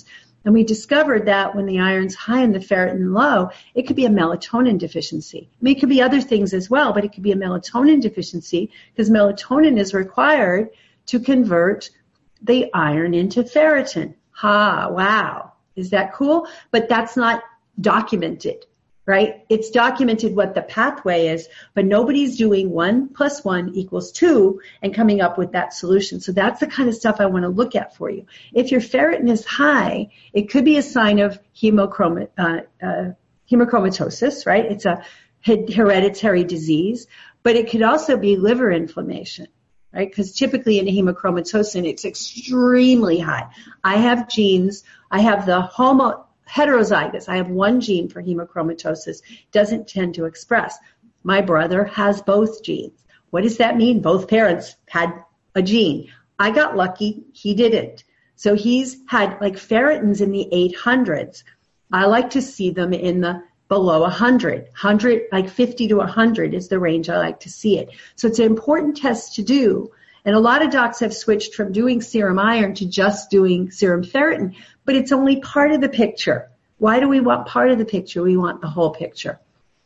And we discovered that when the iron's high and the ferritin low, it could be a melatonin deficiency. I mean, it could be other things as well, but it could be a melatonin deficiency because melatonin is required to convert the iron into ferritin. Ha, wow. Is that cool? But that's not documented, right? It's documented what the pathway is, but nobody's doing one plus one equals two and coming up with that solution. So that's the kind of stuff I want to look at for you. If your ferritin is high, it could be a sign of hemochroma, uh, uh, hemochromatosis, right? It's a hereditary disease, but it could also be liver inflammation, right? Because typically in a hemochromatosis, it's extremely high. I have genes. I have the homo heterozygous. I have one gene for hemochromatosis. Doesn't tend to express. My brother has both genes. What does that mean? Both parents had a gene. I got lucky. He didn't. So he's had like ferritins in the eight hundreds. I like to see them in the below one hundred. one hundred, like fifty to one hundred is the range I like to see it. So it's an important test to do. And a lot of docs have switched from doing serum iron to just doing serum ferritin, but it's only part of the picture. Why do we want part of the picture? We want the whole picture.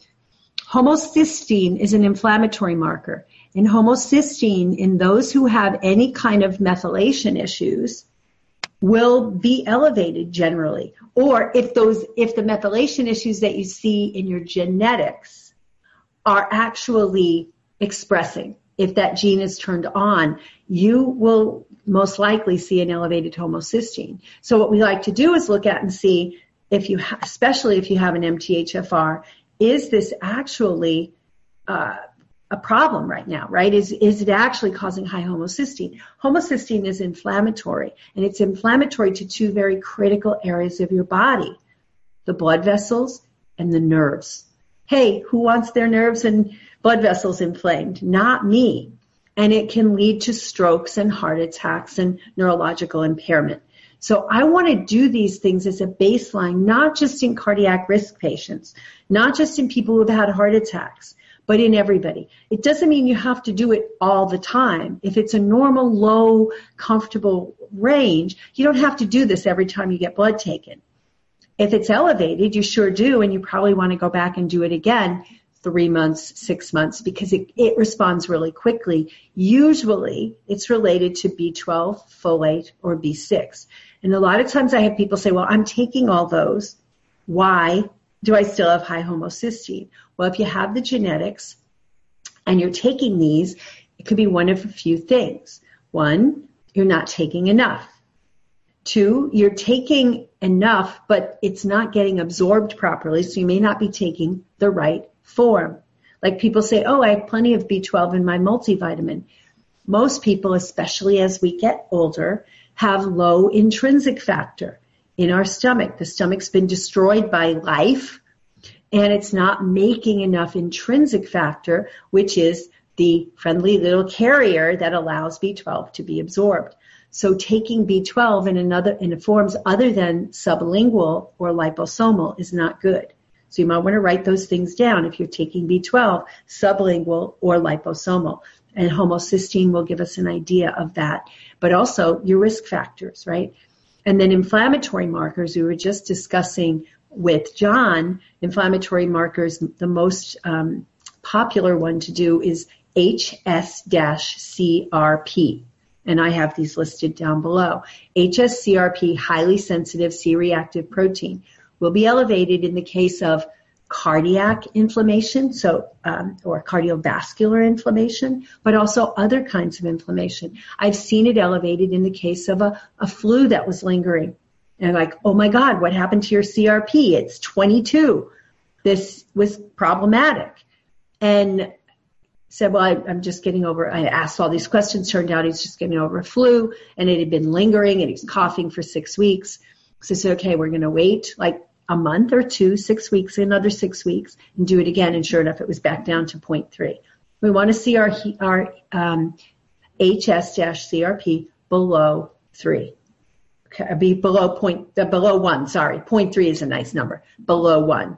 Homocysteine is an inflammatory marker. And homocysteine in those who have any kind of methylation issues will be elevated generally. Or if those, if the methylation issues that you see in your genetics are actually expressing, if that gene is turned on, you will most likely see an elevated homocysteine. So what we like to do is look at and see if you, ha- especially if you have an M T H F R, is this actually uh, a problem right now, right? Is is it actually causing high homocysteine? Homocysteine is inflammatory, and it's inflammatory to two very critical areas of your body, the blood vessels and the nerves. Hey, who wants their nerves and blood vessels inflamed? Not me. And it can lead to strokes and heart attacks and neurological impairment. So I want to do these things as a baseline, not just in cardiac risk patients, not just in people who have had heart attacks, but in everybody. It doesn't mean you have to do it all the time. If it's a normal, low, comfortable range, you don't have to do this every time you get blood taken. If it's elevated, you sure do, and you probably want to go back and do it again three months, six months, because it, it responds really quickly. Usually, it's related to B twelve, folate, or B six. And a lot of times I have people say, well, I'm taking all those. Why do I still have high homocysteine? Well, if you have the genetics and you're taking these, it could be one of a few things. One, you're not taking enough. Two, you're taking enough, but it's not getting absorbed properly, so you may not be taking the right form. Like people say, oh, I have plenty of B twelve in my multivitamin. Most people, especially as we get older, have low intrinsic factor in our stomach. The stomach's been destroyed by life, and it's not making enough intrinsic factor, which is the friendly little carrier that allows B twelve to be absorbed. So taking B twelve in another in forms other than sublingual or liposomal is not good. So you might want to write those things down if you're taking B twelve, sublingual or liposomal. And homocysteine will give us an idea of that. But also your risk factors, right? And then inflammatory markers, we were just discussing with John, inflammatory markers, the most um, popular one to do is H S C R P. And I have these listed down below. H S C R P, highly sensitive C-reactive protein, will be elevated in the case of cardiac inflammation, so um, or cardiovascular inflammation, but also other kinds of inflammation. I've seen it elevated in the case of a, a flu that was lingering. And like, oh my God, what happened to your C R P? It's twenty-two. This was problematic. And said, well, I, I'm just getting over, I asked all these questions. Turned out he's just getting over a flu, and it had been lingering, and he's coughing for six weeks. So I said, okay, we're going to wait like a month or two, six weeks, another six weeks, and do it again. And sure enough, it was back down to zero point three. We want to see our our um, H S C R P below three. Okay, be below point, uh, below one. Sorry, zero point three is a nice number. Below one,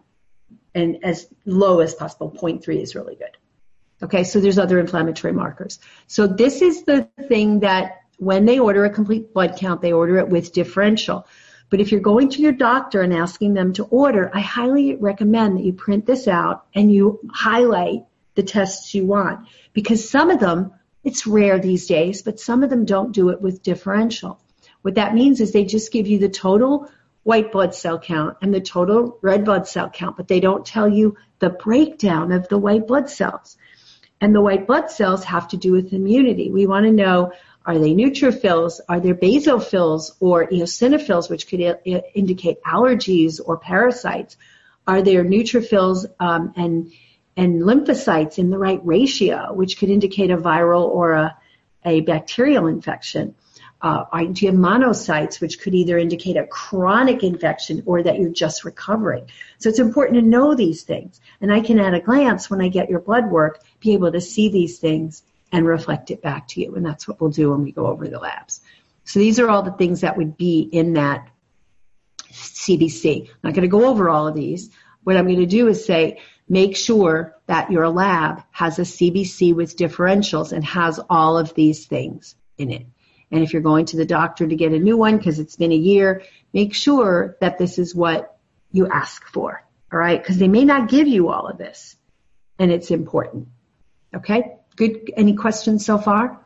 and as low as possible. zero point three is really good. Okay, so there's other inflammatory markers. So this is the thing that when they order a complete blood count, they order it with differential. But if you're going to your doctor and asking them to order, I highly recommend that you print this out and you highlight the tests you want. Because some of them, it's rare these days, but some of them don't do it with differential. What that means is they just give you the total white blood cell count and the total red blood cell count, but they don't tell you the breakdown of the white blood cells. And the white blood cells have to do with immunity. We want to know, are they neutrophils, are there basophils or eosinophils, which could I- indicate allergies or parasites? Are there neutrophils um, and and lymphocytes in the right ratio, which could indicate a viral or a, a bacterial infection? Uh, do you have monocytes, which could either indicate a chronic infection or that you're just recovering? So it's important to know these things. And I can, at a glance, when I get your blood work, be able to see these things and reflect it back to you. And that's what we'll do when we go over the labs. So these are all the things that would be in that C B C. I'm not going to go over all of these. What I'm going to do is say, make sure that your lab has a C B C with differentials and has all of these things in it. And if you're going to the doctor to get a new one because it's been a year, make sure that this is what you ask for, all right? Because they may not give you all of this, and it's important. Okay? Good. Any questions so far?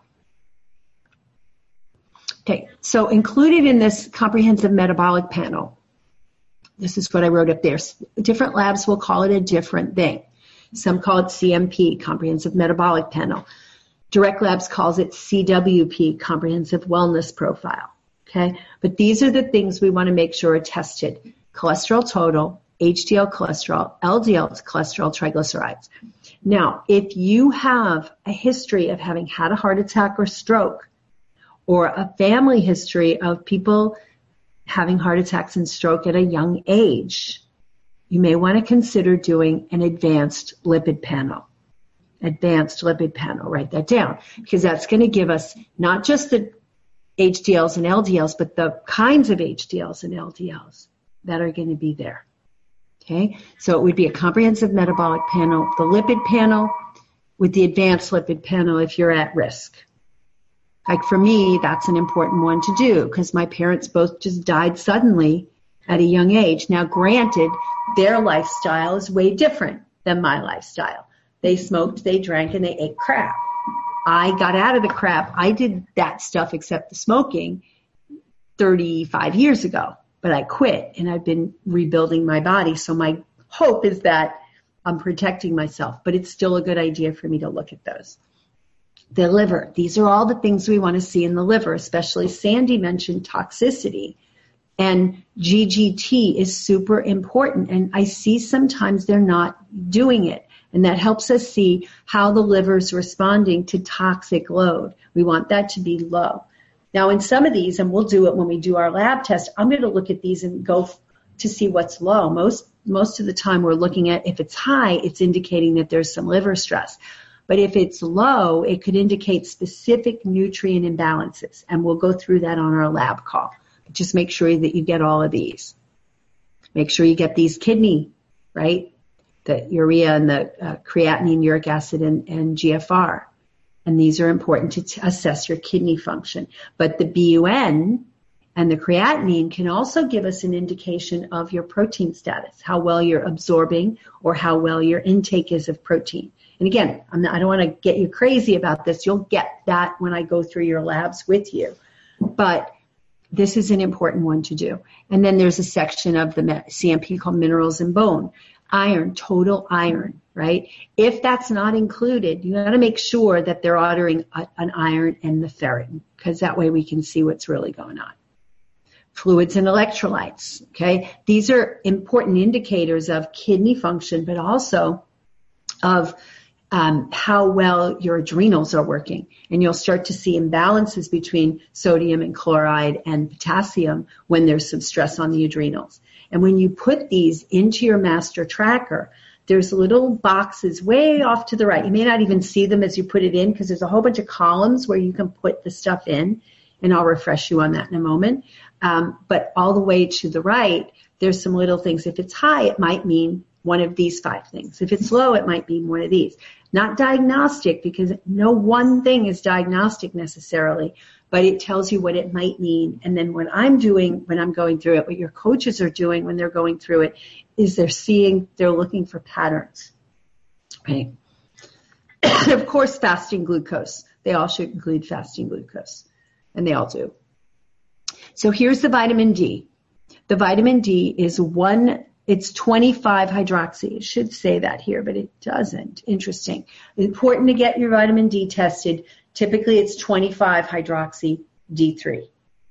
Okay. So included in this comprehensive metabolic panel, this is what I wrote up there. Different labs will call it a different thing. Some call it C M P, Comprehensive Metabolic Panel. Direct Labs calls it C W P, Comprehensive Wellness Profile. Okay? But these are the things we want to make sure are tested. Cholesterol total, H D L cholesterol, L D L cholesterol, triglycerides. Now, if you have a history of having had a heart attack or stroke, or a family history of people having heart attacks and stroke at a young age, you may want to consider doing an advanced lipid panel. Advanced lipid panel, write that down, because that's going to give us not just the H D Ls and L D Ls, but the kinds of H D Ls and L D Ls that are going to be there. Okay, so it would be a comprehensive metabolic panel, the lipid panel with the advanced lipid panel if you're at risk. Like for me, that's an important one to do because my parents both just died suddenly at a young age. Now, granted, their lifestyle is way different than my lifestyle. They smoked, they drank, and they ate crap. I got out of the crap. I did that stuff except the smoking thirty-five years ago, but I quit, and I've been rebuilding my body. So my hope is that I'm protecting myself, but it's still a good idea for me to look at those. The liver. These are all the things we want to see in the liver, especially Sandy mentioned toxicity. And G G T is super important. And I see sometimes they're not doing it. And that helps us see how the liver is responding to toxic load. We want that to be low. Now, in some of these, and we'll do it when we do our lab test, I'm going to look at these and go f- to see what's low. Most, most of the time we're looking at if it's high, it's indicating that there's some liver stress. But if it's low, it could indicate specific nutrient imbalances. And we'll go through that on our lab call. But just make sure that you get all of these. Make sure you get these kidney, right? The urea and the uh, creatinine, uric acid, and, and G F R. And these are important to t- assess your kidney function. But the B U N and the creatinine can also give us an indication of your protein status, how well you're absorbing or how well your intake is of protein. And again, I'm not, I don't want to get you crazy about this. You'll get that when I go through your labs with you. But this is an important one to do. And then there's a section of the C M P called minerals and bone. Iron, total iron, right? If that's not included, you got to make sure that they're ordering a, an iron and the ferritin, because that way we can see what's really going on. Fluids and electrolytes, okay? These are important indicators of kidney function, but also of um, how well your adrenals are working. And you'll start to see imbalances between sodium and chloride and potassium when there's some stress on the adrenals. And when you put these into your master tracker, there's little boxes way off to the right. You may not even see them as you put it in because there's a whole bunch of columns where you can put the stuff in, and I'll refresh you on that in a moment. Um, but all the way to the right, there's some little things. If it's high, it might mean one of these five things. If it's low, it might be one of these. Not diagnostic, because no one thing is diagnostic necessarily, but it tells you what it might mean. And then what I'm doing when I'm going through it, what your coaches are doing when they're going through it, is they're seeing, they're looking for patterns, right? Of course, fasting glucose. They all should include fasting glucose, and they all do. So here's the vitamin D. The vitamin D is one, it's twenty-five hydroxy. It should say that here, but it doesn't. Interesting. It's important to get your vitamin D tested. Typically, it's twenty-five hydroxy D three.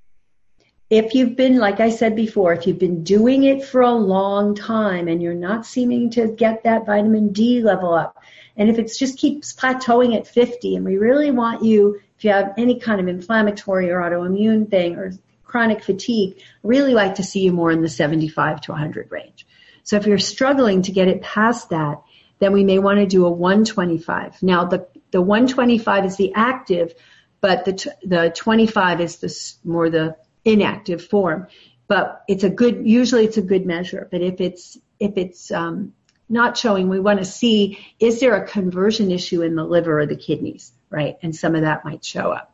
If you've been, like I said before, if you've been doing it for a long time and you're not seeming to get that vitamin D level up, and if it just keeps plateauing at fifty, and we really want you, if you have any kind of inflammatory or autoimmune thing or chronic fatigue, really like to see you more in the seventy-five to one hundred range. So if you're struggling to get it past that, then we may want to do a one twenty-five. Now, the, the one twenty-five is the active, but the the twenty-five is the more the inactive form. But it's a good, usually it's a good measure. But if it's if it's um, not showing, we want to see, is there a conversion issue in the liver or the kidneys, right? And some of that might show up.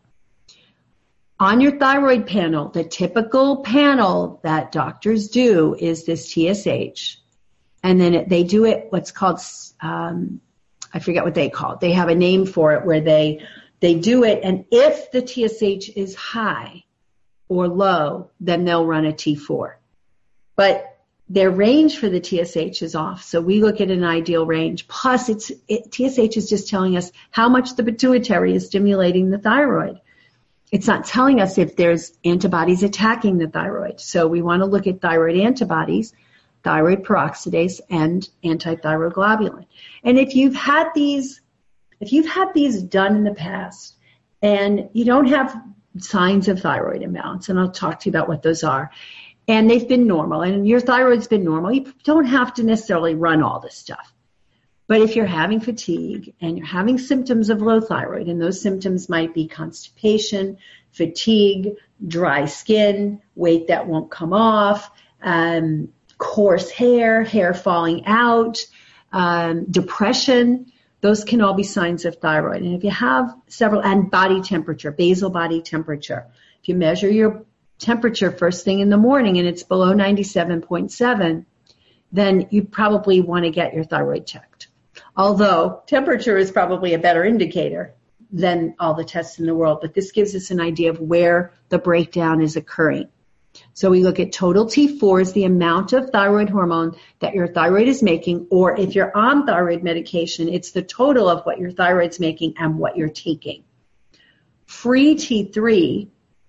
On your thyroid panel, the typical panel that doctors do is this T S H. And then it, they do it what's called, um, I forget what they call it. They have a name for it where they they do it. And if the T S H is high or low, then they'll run a T four. But their range for the T S H is off. So we look at an ideal range. Plus, it's it, T S H is just telling us how much the pituitary is stimulating the thyroid. It's not telling us if there's antibodies attacking the thyroid. So we want to look at thyroid antibodies, thyroid peroxidase, and antithyroid globulin. And if you've had these, if you've had these done in the past and you don't have signs of thyroid imbalance, and I'll talk to you about what those are, and they've been normal, and your thyroid's been normal, you don't have to necessarily run all this stuff. But if you're having fatigue and you're having symptoms of low thyroid, and those symptoms might be constipation, fatigue, dry skin, weight that won't come off, um, coarse hair, hair falling out, um, depression, those can all be signs of thyroid. And if you have several, and body temperature, basal body temperature, if you measure your temperature first thing in the morning and it's below ninety-seven point seven, then you probably want to get your thyroid checked. Although temperature is probably a better indicator than all the tests in the world, but this gives us an idea of where the breakdown is occurring. So we look at total T four is the amount of thyroid hormone that your thyroid is making, or if you're on thyroid medication, it's the total of what your thyroid's making and what you're taking. Free T three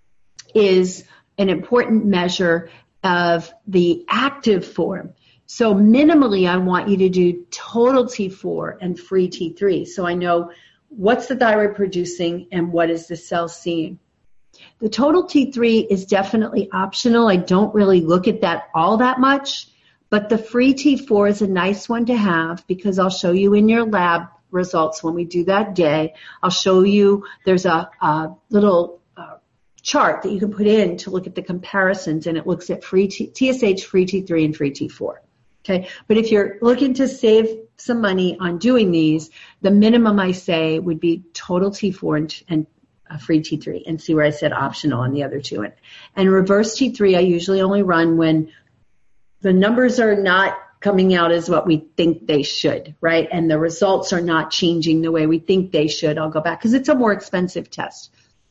is an important measure of the active form. So minimally, I want you to do total T four and free T three. So I know what's the thyroid producing and what is the cell seeing. The total T three is definitely optional. I don't really look at that all that much, but the free T four is a nice one to have because I'll show you in your lab results when we do that day. I'll show you there's a, a little uh, chart that you can put in to look at the comparisons, and it looks at free T- TSH, free T three, and free T four. Okay, but if you're looking to save some money on doing these, the minimum I say would be total T four and, and uh, free T three, and see where I said optional on the other two. And, and reverse T three I usually only run when the numbers are not coming out as what we think they should, right? And the results are not changing the way we think they should. I'll go back because it's a more expensive test.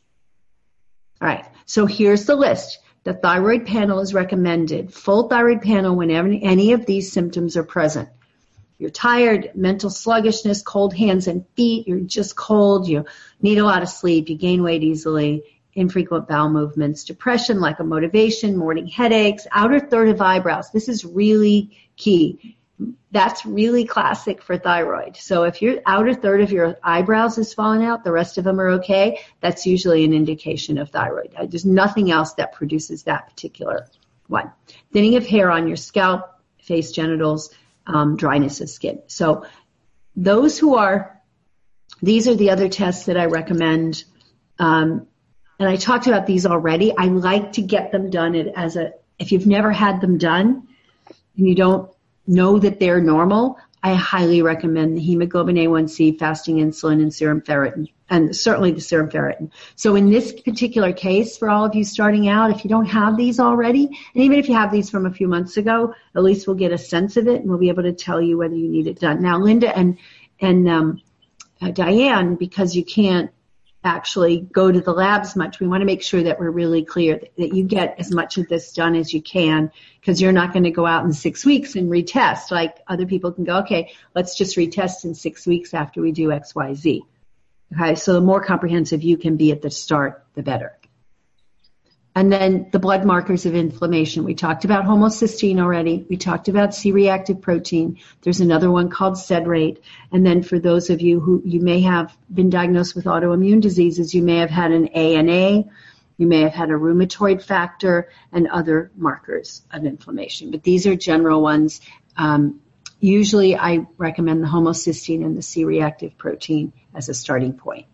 All right, so here's the list. The thyroid panel is recommended. Full thyroid panel whenever any of these symptoms are present. You're tired, mental sluggishness, cold hands and feet, you're just cold, you need a lot of sleep, you gain weight easily, infrequent bowel movements, depression, lack of motivation, morning headaches, outer third of eyebrows. This is really key. That's really classic for thyroid. So if your outer third of your eyebrows is falling out, the rest of them are okay, that's usually an indication of thyroid. There's nothing else that produces that particular one. Thinning of hair on your scalp, face, genitals, um, dryness of skin. So those who are, these are the other tests that I recommend. Um, and I talked about these already. I like to get them done as a, if you've never had them done and you don't know that they're normal, I highly recommend the hemoglobin A one C, fasting insulin, and serum ferritin, and certainly the serum ferritin. So in this particular case, for all of you starting out, if you don't have these already, and even if you have these from a few months ago, at least we'll get a sense of it, and we'll be able to tell you whether you need it done. Now, Linda and and um, uh, Diane, because you can't actually go to the labs much, we want to make sure that we're really clear that, that you get as much of this done as you can, because you're not going to go out in six weeks and retest. Like other people can go, okay, let's just retest in six weeks after we do X Y Z. Okay, so the more comprehensive you can be at the start, the better. And then the blood markers of inflammation. We talked about homocysteine already. We talked about C-reactive protein. There's another one called S E D rate. And then for those of you who you may have been diagnosed with autoimmune diseases, you may have had an A N A, you may have had a rheumatoid factor, and other markers of inflammation. But these are general ones. Um, usually I recommend the homocysteine and the C-reactive protein as a starting point.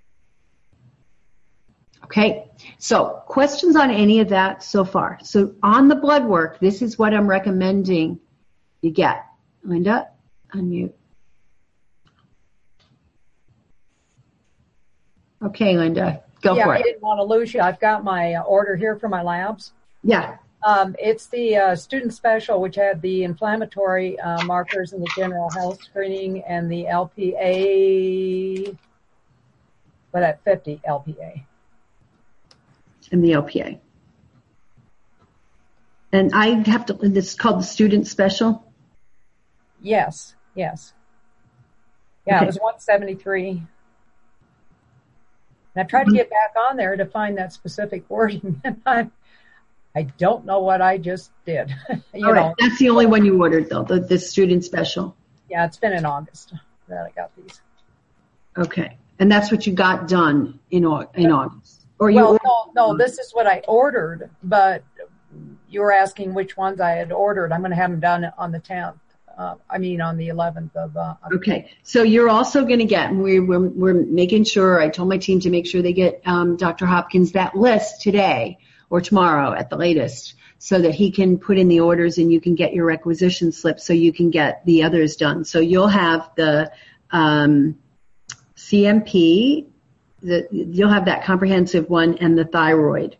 Okay, so questions on any of that so far? So on the blood work, this is what I'm recommending you get. Linda, unmute. Okay, Linda, go yeah, for it. I didn't want to lose you. I've got my uh, order here for my labs. Yeah. Um, it's the uh, student special, which had the inflammatory uh, markers and the general health screening and the L P A, but at fifty L P A. And the L P A. And I have to, this is called the student special? Yes, yes. Yeah, okay. It was one seventy-three. And I tried to get back on there to find that specific wording, and I, I don't know what I just did. you All right, know. that's the only one you ordered, though, the, the student special. Yeah, it's been in August that I got these. Okay, and that's what you got done in, in August? Or you well, no, no, this is what I ordered, but you were asking which ones I had ordered. I'm going to have them done on the tenth. Uh, I mean, on the eleventh of uh, Okay, so you're also going to get, and we, we're, we're making sure, I told my team to make sure they get um, Doctor Hopkins that list today or tomorrow at the latest, so that he can put in the orders and you can get your requisition slip so you can get the others done. So you'll have the um, C M P, The, you'll have that comprehensive one and the thyroid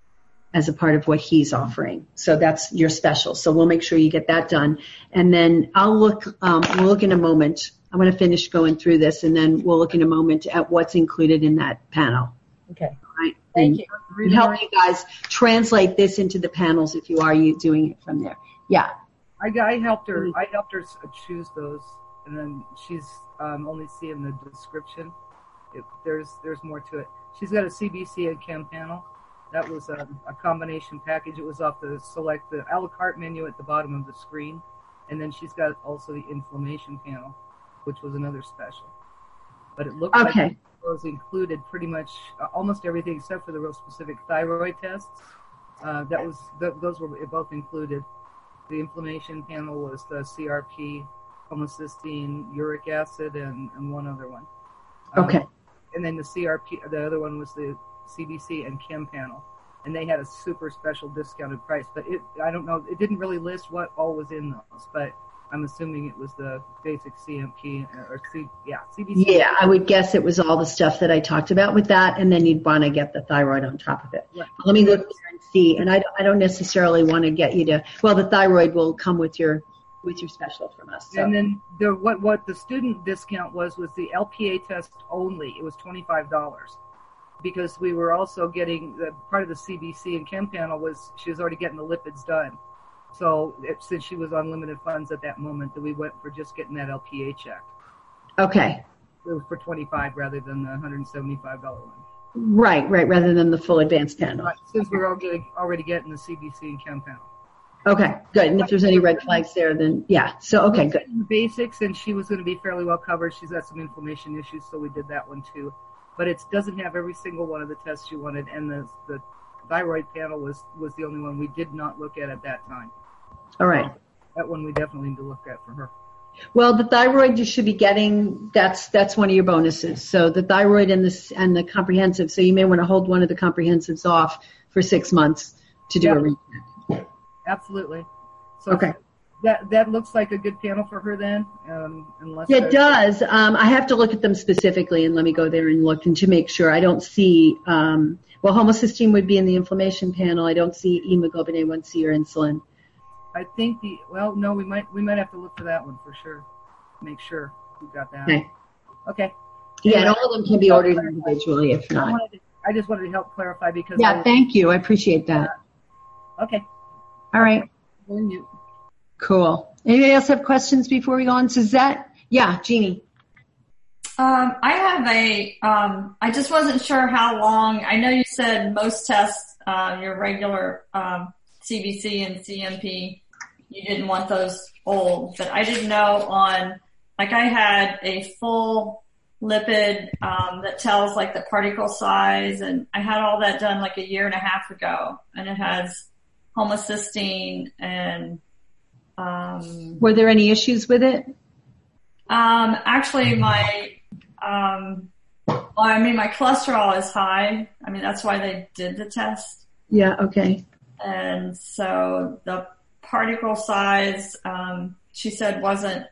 as a part of what he's offering. So that's your special. So we'll make sure you get that done. And then I'll look, um, we'll look in a moment. I'm going to finish going through this, and then we'll look in a moment at what's included in that panel. Okay. All right. Thank and you. And help you guys translate this into the panels if you are you doing it from there. Yeah. I, I helped her. I helped her choose those, and then she's um, only seeing the description. It, there's there's more to it. She's got a C B C and Chem panel. That was a, a combination package. It was off the select the a la carte menu at the bottom of the screen, and then she's got also the inflammation panel, which was another special. But it looked okay. like it was included pretty much uh, almost everything except for the real specific thyroid tests. Uh, that was th- those were both included. The inflammation panel was the C R P, homocysteine, uric acid, and, and one other one. Um, okay. And then the C R P, the other one was the C B C and Chem panel, and they had a super special discounted price. But it, I don't know, it didn't really list what all was in those, but I'm assuming it was the basic C M P or C, yeah, C B C. Yeah, I would guess it was all the stuff that I talked about with that, and then you'd want to get the thyroid on top of it. Right. Let me look there and see. And I, I don't necessarily want to get you to. Well, the thyroid will come with your with your special from us. So. And then the what what the student discount was was the L P A test only. It was twenty-five dollars. Because we were also getting the part of the C B C and Chem panel was she was already getting the lipids done. So it, since she was on limited funds at that moment, that we went for just getting that L P A check. Okay. It was for twenty-five rather than the one hundred seventy-five dollars one. Right, right, rather than the full advanced panel. Right, since we were already, already getting the C B C and Chem panel. Okay, good. And if there's any red flags there, then yeah. So, okay, good. The basics, and she was going to be fairly well covered. She's got some inflammation issues, so we did that one too. But it doesn't have every single one of the tests she wanted, and the the thyroid panel was, was the only one we did not look at at that time. All right. So that one we definitely need to look at for her. Well, the thyroid you should be getting, that's that's one of your bonuses. So the thyroid and the, and the comprehensive, so you may want to hold one of the comprehensives off for six months to do yeah. a recheck. Absolutely. So okay. that that looks like a good panel for her then. Um, unless It does. Um, I have to look at them specifically, and let me go there and look and to make sure. I don't see. Um, well, homocysteine would be in the inflammation panel. I don't see hemoglobin A one C or insulin. I think the well, no, we might we might have to look for that one for sure. Make sure we got that. Okay. Okay. Yeah, Anyway, and all of them can be ordered individually if I, not. wanted to, I just wanted to help clarify because. Yeah, I, thank you. I appreciate that. Okay. All right. You. Cool. Anybody else have questions before we go on? Suzette? Yeah, Jeannie. Um, I have a, um, I just wasn't sure how long. I know you said most tests, uh, your regular um, C B C and C M P, you didn't want those old, but I didn't know on, like I had a full lipid um, that tells like the particle size, and I had all that done like a year and a half ago, and it has homocysteine and um, Were there any issues with it? Um, actually, my, um, well, I mean, my cholesterol is high. I mean, that's why they did the test. Yeah, okay. And so the particle size, um, she said wasn't,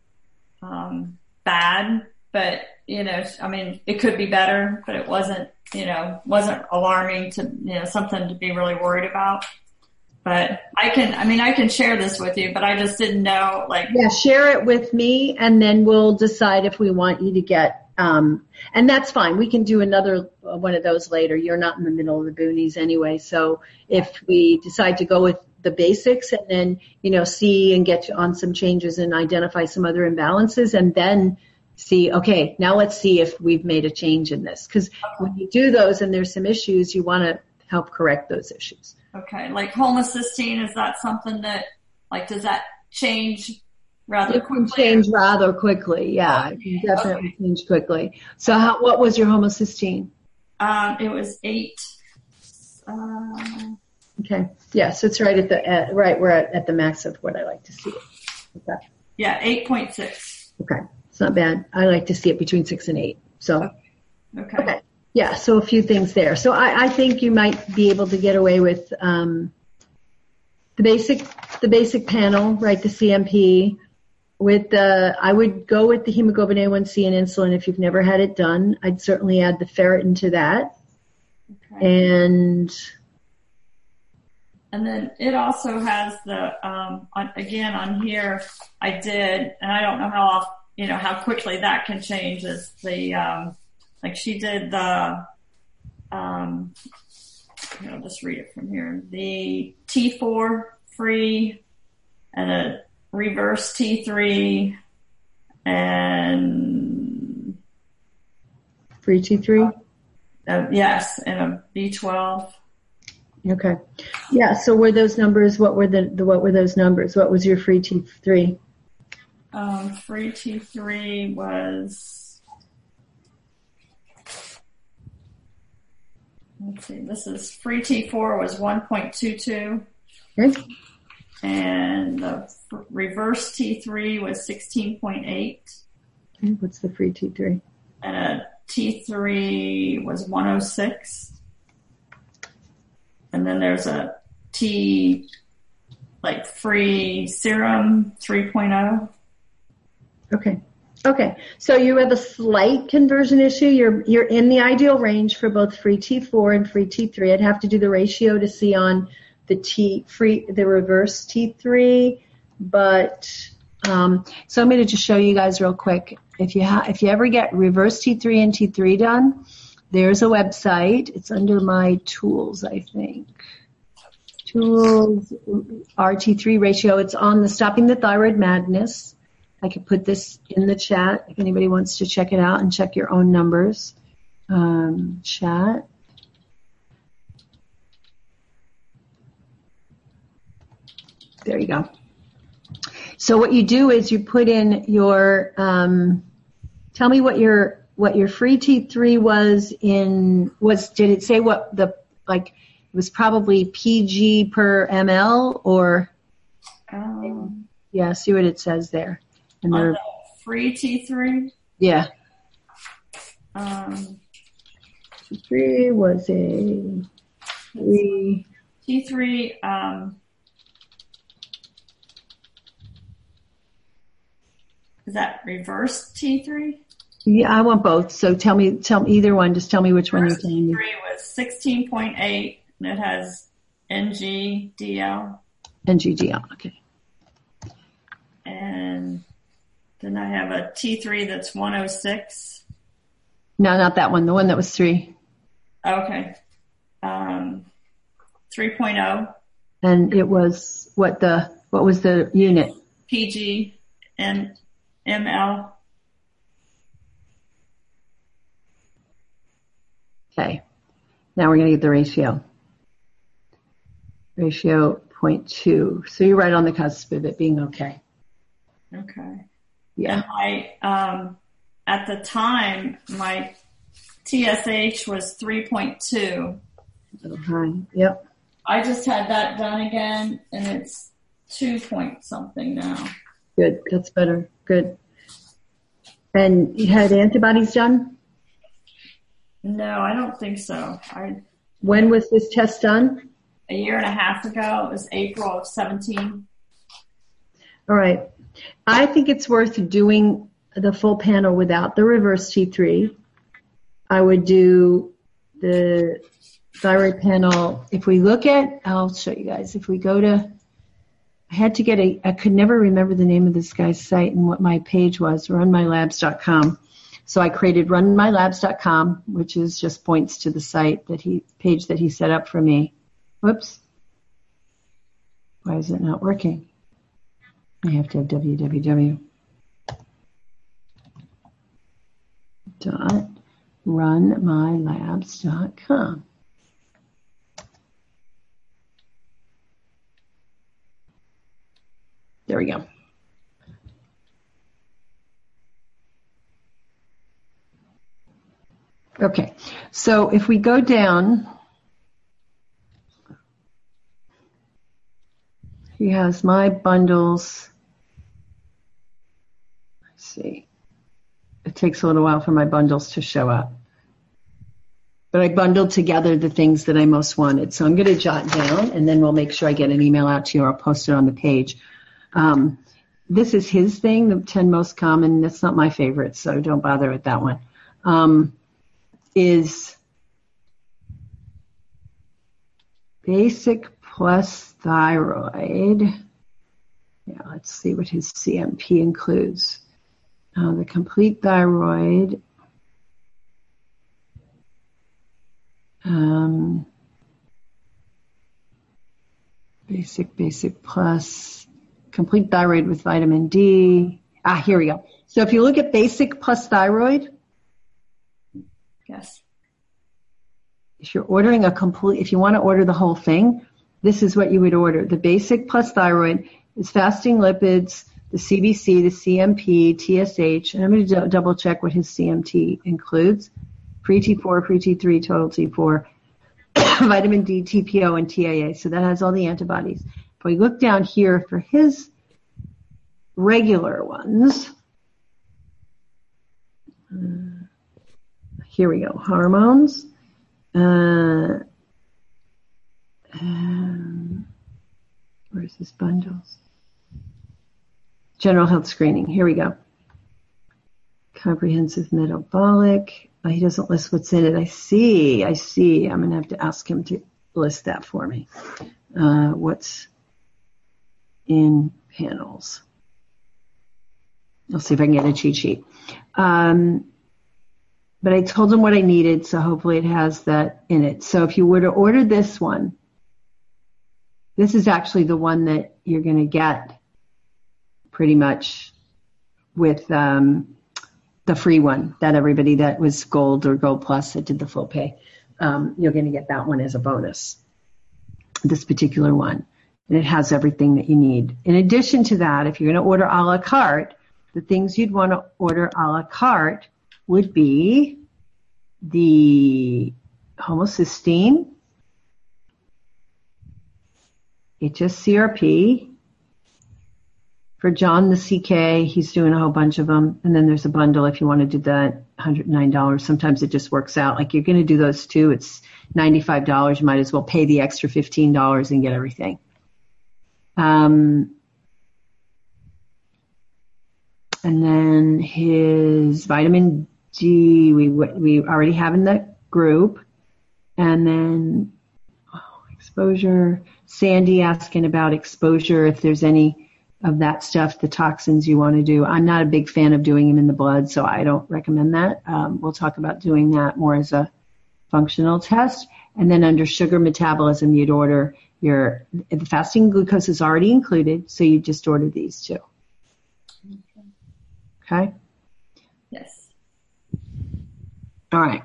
um, bad, but, you know, I mean, it could be better, but it wasn't, you know, wasn't alarming to, you know, something to be really worried about. But I can, I mean, I can share this with you, but I just didn't know, like. Yeah, share it with me, and then we'll decide if we want you to get, um, and that's fine. We can do another uh, one of those later. You're not in the middle of the boonies anyway. So if we decide to go with the basics and then, you know, see and get on some changes and identify some other imbalances, and then see, okay, now let's see if we've made a change in this. Because when you do those and there's some issues, you want to help correct those issues. Okay, like homocysteine, is that something that, like, does that change rather it quickly? It can change rather quickly, yeah. It can definitely okay. change quickly. So how, what was your homocysteine? Um, it was eight. Uh, okay, yeah, so it's right at the, at, right, we're at, at the max of what I like to see. Okay. Yeah, eight point six. Okay, it's not bad. I like to see it between six and eight, so. Okay. Okay. okay. Yeah, so a few things there. So I, I think you might be able to get away with um, the basic, the basic panel, right? The C M P. With the, I would go with the hemoglobin A one C and insulin if you've never had it done. I'd certainly add the ferritin to that. Okay. And and then it also has the um, on, again on here. I did, and I don't know how off, you know how quickly that can change. Is the um, Like she did the, um, I'll just read it from here. The T four free and a reverse T three and free T three. Uh, yes, and a B twelve. Okay. Yeah. So were those numbers? What were the, the what were those numbers? What was your free T three? Um, free T three was. Let's see, this is free T four was one point two two. Okay. And the reverse T three was sixteen point eight. Okay. What's the free T three? And a T three was one oh six. And then there's a T, like free serum three point oh. Okay. Okay, so you have a slight conversion issue. You're you're in the ideal range for both free T four and free T three. I'd have to do the ratio to see on the T free the reverse T three, but um, so I'm going to just show you guys real quick. If you ha- if you ever get reverse T three and T three done, there's a website. It's under my tools, I think. Tools R T three ratio. It's on the Stopping the Thyroid Madness. I could put this in the chat if anybody wants to check it out and check your own numbers. Um, chat. There you go. So what you do is you put in your, um, tell me what your, what your free T three was in, was, did it say what the, like, it was probably P G per ml or, um, yeah, see what it says there. And on the free T three? Yeah. Um, T three was a three. T three, um, is that reverse T three? Yeah, I want both. So tell me, tell me either one. Just tell me which one you're telling me. T three was sixteen point eight, and it has N G D L. N G D L, okay. And then I have a T three that's one oh six. No, not that one. The one that was three. Okay. Um, three point oh. And it was what the what was the unit? P G and M L. Okay. Now we're going to get the ratio. Ratio zero point two. So you're right on the cusp of it being okay. Okay. Yeah. And my, um, at the time, my T S H was three point two. Okay. Yep. I just had that done again, and it's two point something now. Good. That's better. Good. And you had antibodies done? No, I don't think so. I. When was this test done? A year and a half ago. It was April of seventeen. All right. I think it's worth doing the full panel without the reverse T three. I would do the thyroid panel. If we look at, I'll show you guys. If we go to, I had to get a, I could never remember the name of this guy's site and what my page was, run my labs dot com. So I created run my labs dot com, which is just points to the site that he, page that he set up for me. Whoops. Why is it not working? I have to have www. Dot run my labs dot com. There we go. Okay, so if we go down, he has my bundles. Let's see. It takes a little while for my bundles to show up. But I bundled together the things that I most wanted. So I'm going to jot down, and then we'll make sure I get an email out to you, or I'll post it on the page. Um, this is his thing, the ten most common. That's not my favorite, so don't bother with that one. Um, is basic plus thyroid. Yeah, let's see what his C M P includes. Uh, the complete thyroid. Um, basic, basic plus, complete thyroid with vitamin D. Ah, here we go. So if you look at basic plus thyroid, yes. If you're ordering a complete, if you want to order the whole thing, this is what you would order. The basic plus thyroid is fasting lipids, the C B C, the C M P, T S H, and I'm going to d- double check what his C M T includes. Free T four, free T three, total T four, vitamin D, T P O, and T A A. So that has all the antibodies. If we look down here for his regular ones, uh, here we go, hormones. Uh, um, where's his bundles? General health screening. Here we go. Comprehensive metabolic. Oh, he doesn't list what's in it. I see. I see. I'm going to have to ask him to list that for me. Uh, what's in panels? I'll see if I can get a cheat sheet. Um, but I told him what I needed, so hopefully it has that in it. So if you were to order this one, this is actually the one that you're going to get pretty much with um, the free one, that everybody that was gold or gold plus that did the full pay. Um, you're going to get that one as a bonus, this particular one. And it has everything that you need. In addition to that, if you're going to order a la carte, the things you'd want to order a la carte would be the homocysteine, H S C R P, for John, the C K, he's doing a whole bunch of them. And then there's a bundle if you want to do that, one hundred nine dollars. Sometimes it just works out. Like you're going to do those two, it's ninety-five dollars. You might as well pay the extra fifteen dollars and get everything. Um, and then his vitamin D, we we already have in the group. And then oh, exposure. Sandy asking about exposure, if there's any of that stuff, the toxins you want to do. I'm not a big fan of doing them in the blood, so I don't recommend that. Um, we'll talk about doing that more as a functional test. And then under sugar metabolism, you'd order your, the fasting glucose is already included, so you just order these two. Okay? Yes. All right.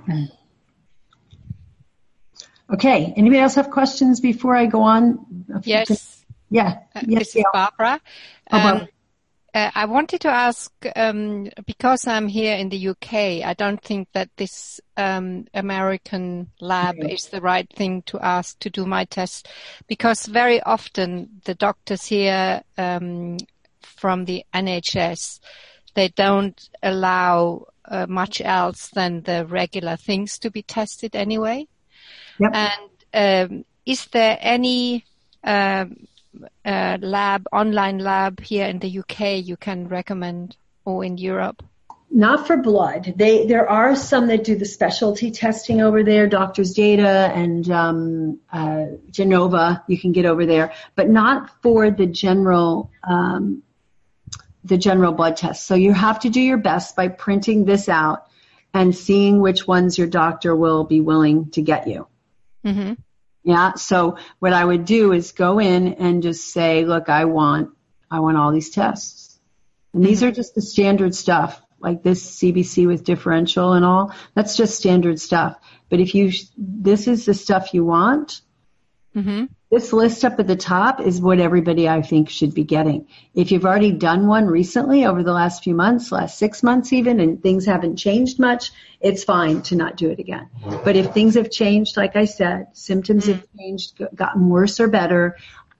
Okay. Anybody else have questions before I go on? Yes. Yeah. Uh, yes, this is Barbara. Oh, Um, Barbara. uh, I wanted to ask, um, because I'm here in the U K, I don't think that this um, American lab Okay. is the right thing to ask to do my test, because very often the doctors here um, from the N H S, they don't allow uh, much else than the regular things to be tested anyway. Yep. And um, is there any um, uh, lab, online lab here in the U K you can recommend, or in Europe? Not for blood. They there are some that do the specialty testing over there, Doctors Data and um, uh, Genova. You can get over there, but not for the general um, the general blood test. So you have to do your best by printing this out and seeing which ones your doctor will be willing to get you. Mm-hmm. Yeah. So what I would do is go in and just say, look, I want, I want all these tests. And these are just the standard stuff, like this C B C with differential and all. That's just standard stuff. But if you, this is the stuff you want, Mm-hmm. this list up at the top is what everybody I think should be getting. If you've already done one recently over the last few months, last six months even, and things haven't changed much, it's fine to not do it again. But if things have changed, like I said, symptoms have changed, gotten worse or better,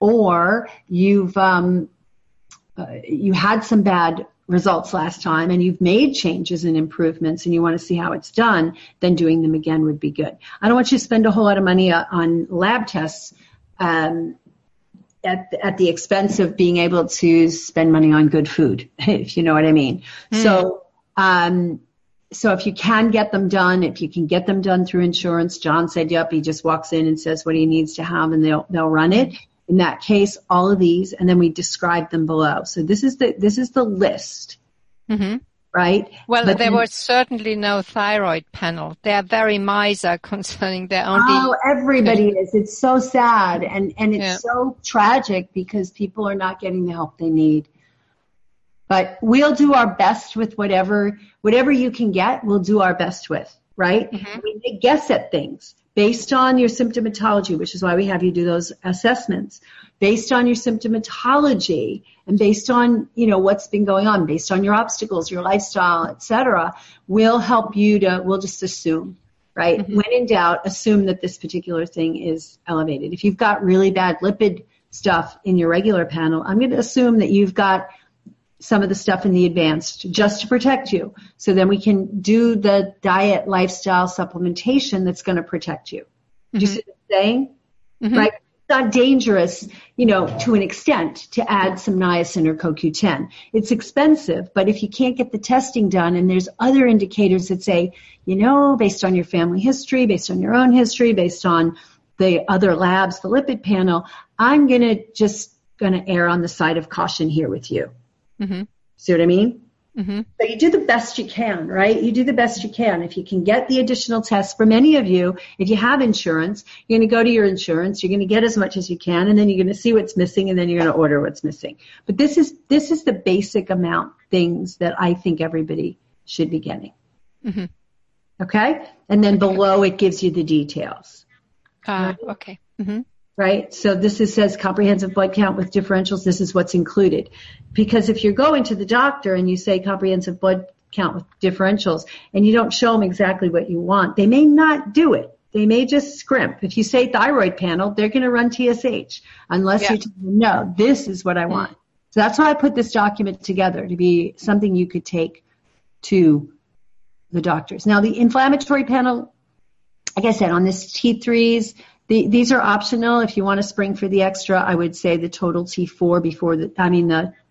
or you've um, uh, you had some bad results last time and you've made changes and improvements and you want to see how it's done, then doing them again would be good. I don't want you to spend a whole lot of money on lab tests um, at, at the expense of being able to spend money on good food, if you know what I mean. Mm. So, um, so if you can get them done, if you can get them done through insurance, John said, yep, he just walks in and says what he needs to have and they'll, they'll run it. In that case, all of these, and then we describe them below. So this is the this is the list, mm-hmm. right? Well, but there then, was certainly no thyroid panel. They are very miser concerning their own. Oh, everybody is. It's so sad, and and it's yeah. so tragic because people are not getting the help they need. But we'll do our best with whatever whatever you can get. We'll do our best with, right? Mm-hmm. We may guess at things based on your symptomatology, which is why we have you do those assessments, based on your symptomatology and based on, you know, what's been going on, based on your obstacles, your lifestyle, et cetera, we'll help you to, we'll just assume, right? Mm-hmm. When in doubt, assume that this particular thing is elevated. If you've got really bad lipid stuff in your regular panel, I'm going to assume that you've got some of the stuff in the advanced just to protect you. So then we can do the diet lifestyle supplementation that's going to protect you. Mm-hmm. Do you see what I'm saying? Mm-hmm. Right? It's not dangerous, you know, to an extent to add some niacin or C O Q ten. It's expensive, but if you can't get the testing done and there's other indicators that say, you know, based on your family history, based on your own history, based on the other labs, the lipid panel, I'm going to just going to err on the side of caution here with you. Mm-hmm. See what I mean? Mm-hmm. So you do the best you can, right? You do the best you can. If you can get the additional tests, for many of you, if you have insurance, you're going to go to your insurance, you're going to get as much as you can, and then you're going to see what's missing, and then you're going to order what's missing. But this is this is the basic amount things that I think everybody should be getting. Mm-hmm. Okay? And then below it gives you the details. Uh, right? Okay. Mm-hmm. Right? So this is, says comprehensive blood count with differentials. This is what's included. Because if you're going to the doctor and you say comprehensive blood count with differentials and you don't show them exactly what you want, they may not do it. They may just scrimp. If you say thyroid panel, they're going to run T S H unless yeah. you tell them, no, this is what I want. Mm. So that's why I put this document together, to be something you could take to the doctors. Now, the inflammatory panel, like I said, on this T threes, The, these are optional. If you want to spring for the extra, I would say the total T four before the, I mean the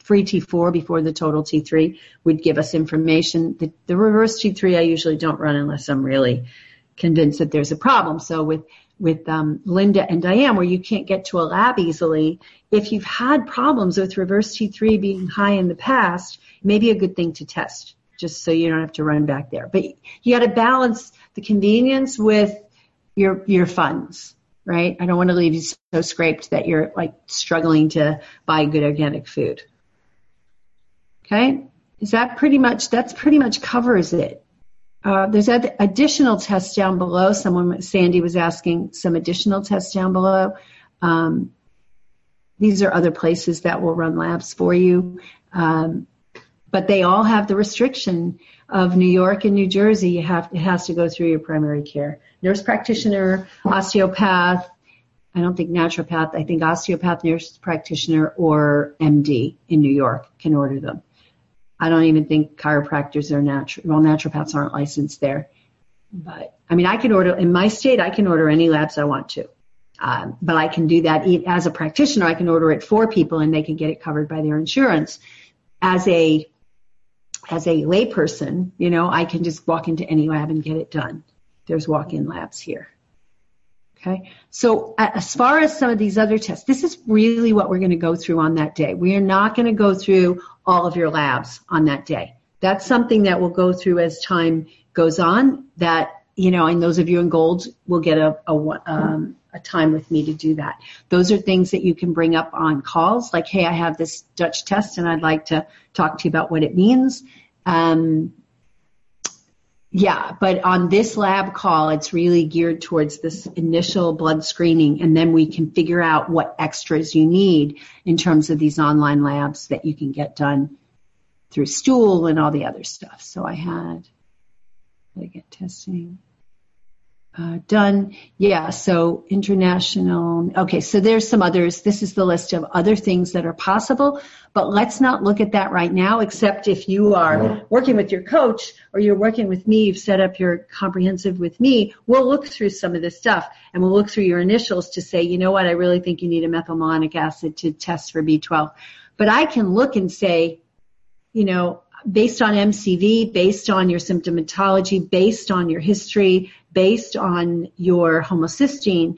free T four before the total T three would give us information. The, the reverse T three I usually don't run unless I'm really convinced that there's a problem. So with with um, Linda and Diane, where you can't get to a lab easily, if you've had problems with reverse T three being high in the past, maybe a good thing to test, just so you don't have to run back there. But you got to balance the convenience with your your funds, right? I don't want to leave you so scraped that you're like struggling to buy good organic food. Okay, is that pretty much? That's pretty much covers it. Uh, there's ad- additional tests down below. Someone, Sandy, was asking some additional tests down below. Um, these are other places that will run labs for you. Um, but they all have the restriction of New York and New Jersey. You have, it has to go through your primary care. Nurse practitioner, osteopath, I don't think naturopath, I think osteopath, nurse practitioner, or M D in New York can order them. I don't even think chiropractors are natural. Well, naturopaths aren't licensed there. But, I mean, I can order, in my state, I can order any labs I want to. Um, but I can do that as a practitioner. I can order it for people and they can get it covered by their insurance. As a, as a layperson, you know, I can just walk into any lab and get it done. There's walk-in labs here. Okay, so as far as some of these other tests, this is really what we're going to go through on that day. We are not going to go through all of your labs on that day. That's something that we'll go through as time goes on. That, you know, and those of you in gold will get a, a, um, a time with me to do that. Those are things that you can bring up on calls, like, hey, I have this Dutch test and I'd like to talk to you about what it means. Um, Yeah, but on this lab call, it's really geared towards this initial blood screening, and then we can figure out what extras you need in terms of these online labs that you can get done through stool and all the other stuff. So I had, did I get testing uh, done? Yeah, so international. Okay, so there's some others. This is the list of other things that are possible, but let's not look at that right now, except if you are working with your coach or you're working with me, you've set up your comprehensive with me, we'll look through some of this stuff and we'll look through your initials to say, you know what, I really think you need a methylmalonic acid to test for B twelve. But I can look and say, you know, based on M C V, based on your symptomatology, based on your history, based on your homocysteine,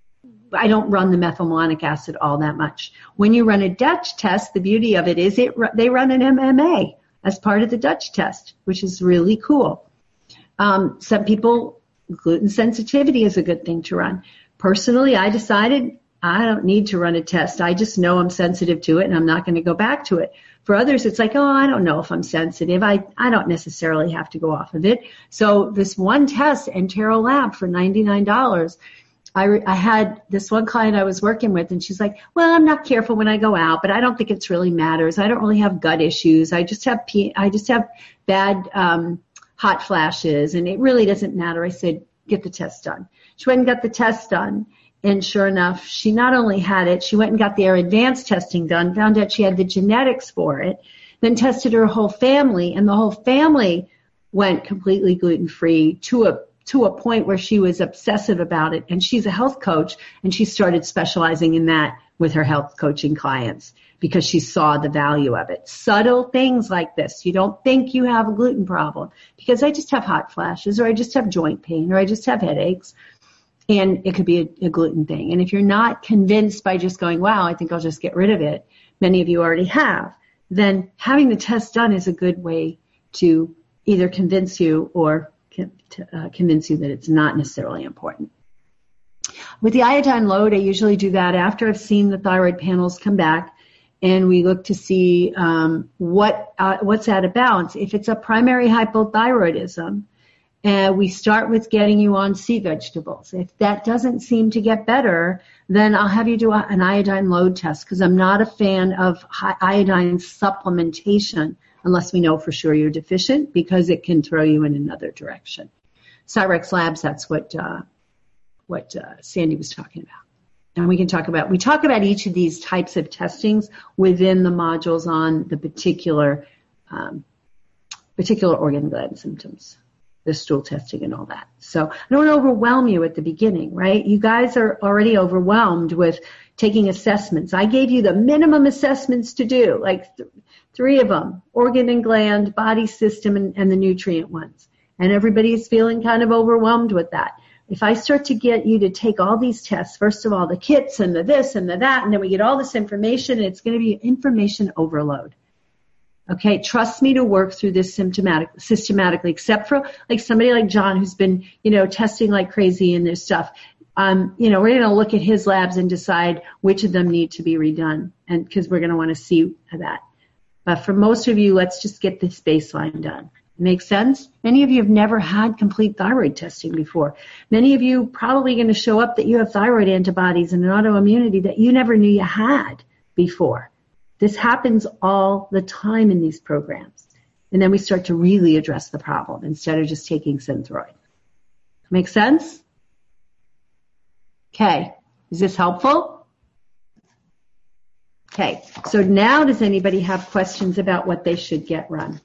I don't run the methylmalonic acid all that much. When you run a Dutch test, the beauty of it is it they run an M M A as part of the Dutch test, which is really cool. Um, some people, gluten sensitivity is a good thing to run. Personally, I decided I don't need to run a test. I just know I'm sensitive to it and I'm not going to go back to it. For others, it's like, oh, I don't know if I'm sensitive. I, I don't necessarily have to go off of it. So this one test, Entero Lab, for ninety-nine dollars, I, re- I had this one client I was working with, and she's like, well, I'm not careful when I go out, but I don't think it really matters. I don't really have gut issues. I just have P- I just have bad um, hot flashes, and it really doesn't matter. I said, get the test done. She went and got the test done. And sure enough, she not only had it, she went and got their advanced testing done, found out she had the genetics for it, then tested her whole family, and the whole family went completely gluten-free to a to a point where she was obsessive about it. And she's a health coach, and she started specializing in that with her health coaching clients because she saw the value of it. Subtle things like this. You don't think you have a gluten problem because I just have hot flashes, or I just have joint pain, or I just have headaches. And it could be a, a gluten thing. And if you're not convinced by just going, wow, I think I'll just get rid of it, many of you already have, then having the test done is a good way to either convince you or con- to, uh, convince you that it's not necessarily important. With the iodine load, I usually do that after I've seen the thyroid panels come back, and we look to see um, what uh, what's out of balance. If it's a primary hypothyroidism, Uh, we start with getting you on sea vegetables. If that doesn't seem to get better, then I'll have you do a, an iodine load test, because I'm not a fan of high iodine supplementation unless we know for sure you're deficient, because it can throw you in another direction. Cyrex Labs, that's what uh, what uh, Sandy was talking about. And we can talk about, we talk about each of these types of testings within the modules on the particular um, particular organ gland symptoms. the stool testing and all that. So I don't overwhelm you at the beginning, right? You guys are already overwhelmed with taking assessments. I gave you the minimum assessments to do, like th- three of them, organ and gland, body system, and, and the nutrient ones. And everybody's feeling kind of overwhelmed with that. If I start to get you to take all these tests, first of all, the kits and the this and the that, and then we get all this information, and it's going to be information overload. Okay, trust me to work through this symptomatic, systematically, except for like somebody like John who's been, you know, testing like crazy and this stuff. Um, you know, we're going to look at his labs and decide which of them need to be redone, and because we're going to want to see that. But for most of you, let's just get this baseline done. Makes sense? Many of you have never had complete thyroid testing before. Many of you probably going to show up that you have thyroid antibodies and an autoimmunity that you never knew you had before. This happens all the time in these programs. And then we start to really address the problem instead of just taking Synthroid. Make sense? Okay. Is this helpful? Okay. So now does anybody have questions about what they should get run?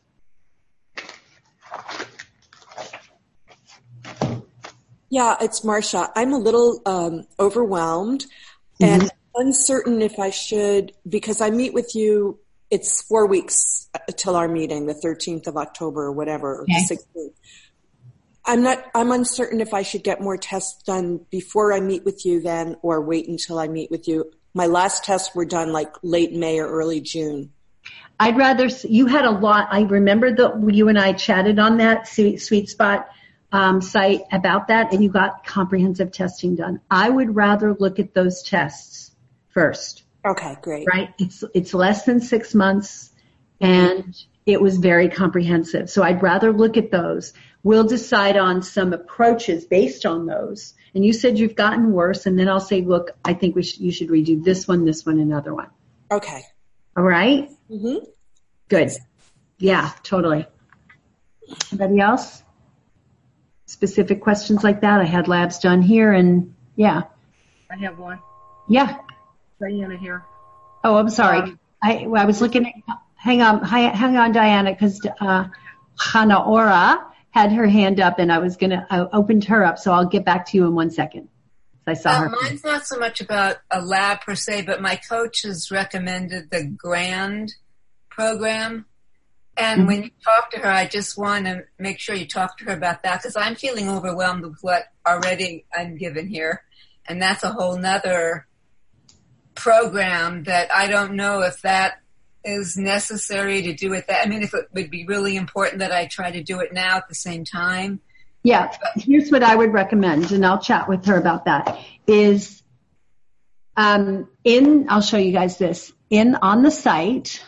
Yeah, it's Marcia. I'm a little um, overwhelmed and mm-hmm. uncertain if I should, because I meet with you, it's four weeks till our meeting, the thirteenth of October or whatever, or okay. the sixteenth. I'm not, I'm uncertain if I should get more tests done before I meet with you then or wait until I meet with you. My last tests were done like late May or early June. I'd rather, you had a lot, I remember that you and I chatted on that Sweet, Sweet Spot Um, site about that, and you got comprehensive testing done. I would rather look at those tests first. Okay, great. Right? It's it's less than six months, and it was very comprehensive. So I'd rather look at those. We'll decide on some approaches based on those. And you said you've gotten worse, and then I'll say, look, I think we should, you should redo this one, this one, another one. Okay. All right? Mm-hmm. Good. Yeah, totally. Anybody else? Specific questions like that. I had labs done here, and yeah. I have one. Yeah. Diana here. Oh, I'm sorry. Um, I I was looking at. Hang on, hang on, Diana, because uh, Hanaora had her hand up, and I was gonna I opened her up, so I'll get back to you in one second. I saw uh, her. Mine's not so much about a lab per se, but my coach has recommended the GRAND program. And mm-hmm. when you talk to her, I just want to make sure you talk to her about that, because I'm feeling overwhelmed with what already I'm given here. And that's a whole nother program that I don't know if that is necessary to do it. That I mean, if it would be really important that I try to do it now at the same time. Yeah, here's what I would recommend, and I'll chat with her about that, is um, in, I'll show you guys this, in on the site,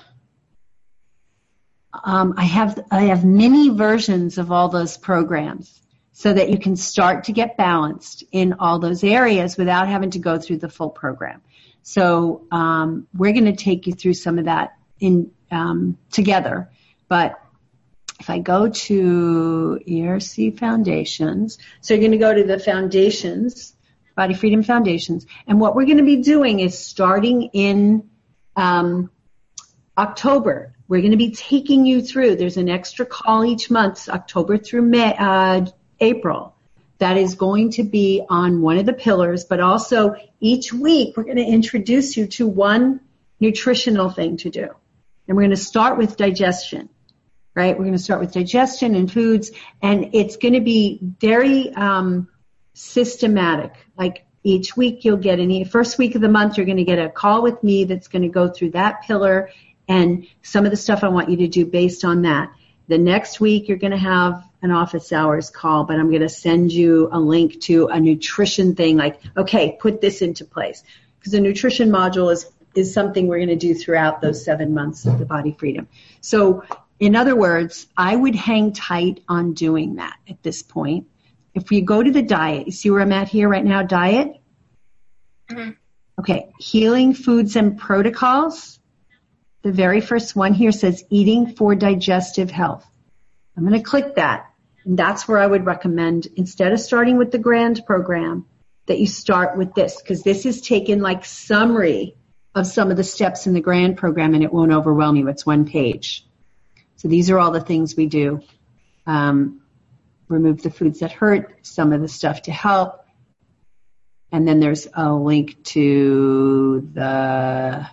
Um, I have I have mini versions of all those programs so that you can start to get balanced in all those areas without having to go through the full program. So um, we're going to take you through some of that in um, together. But if I go to E R C Foundations, so you're going to go to the Foundations, Body Freedom Foundations, and what we're going to be doing is starting in um, October. We're going to be taking you through. There's an extra call each month, October through May, uh, April, that is going to be on one of the pillars, but also each week we're going to introduce you to one nutritional thing to do. And we're going to start with digestion, right? We're going to start with digestion and foods, and it's going to be very um, systematic. Like each week you'll get any, first week of the month you're going to get a call with me that's going to go through that pillar and some of the stuff I want you to do based on that. The next week, you're going to have an office hours call, but I'm going to send you a link to a nutrition thing like, okay, put this into place. Because the nutrition module is, is something we're going to do throughout those seven months of the Body Freedom. So, in other words, I would hang tight on doing that at this point. If we go to the diet, you see where I'm at here right now, diet? Mm-hmm. Okay, healing foods and protocols. The very first one here says eating for digestive health. I'm going to click that. And that's where I would recommend, instead of starting with the GRAND program, that you start with this, because this is taken like summary of some of the steps in the GRAND program, and it won't overwhelm you. It's one page. So these are all the things we do. Um, remove the foods that hurt, some of the stuff to help. And then there's a link to the,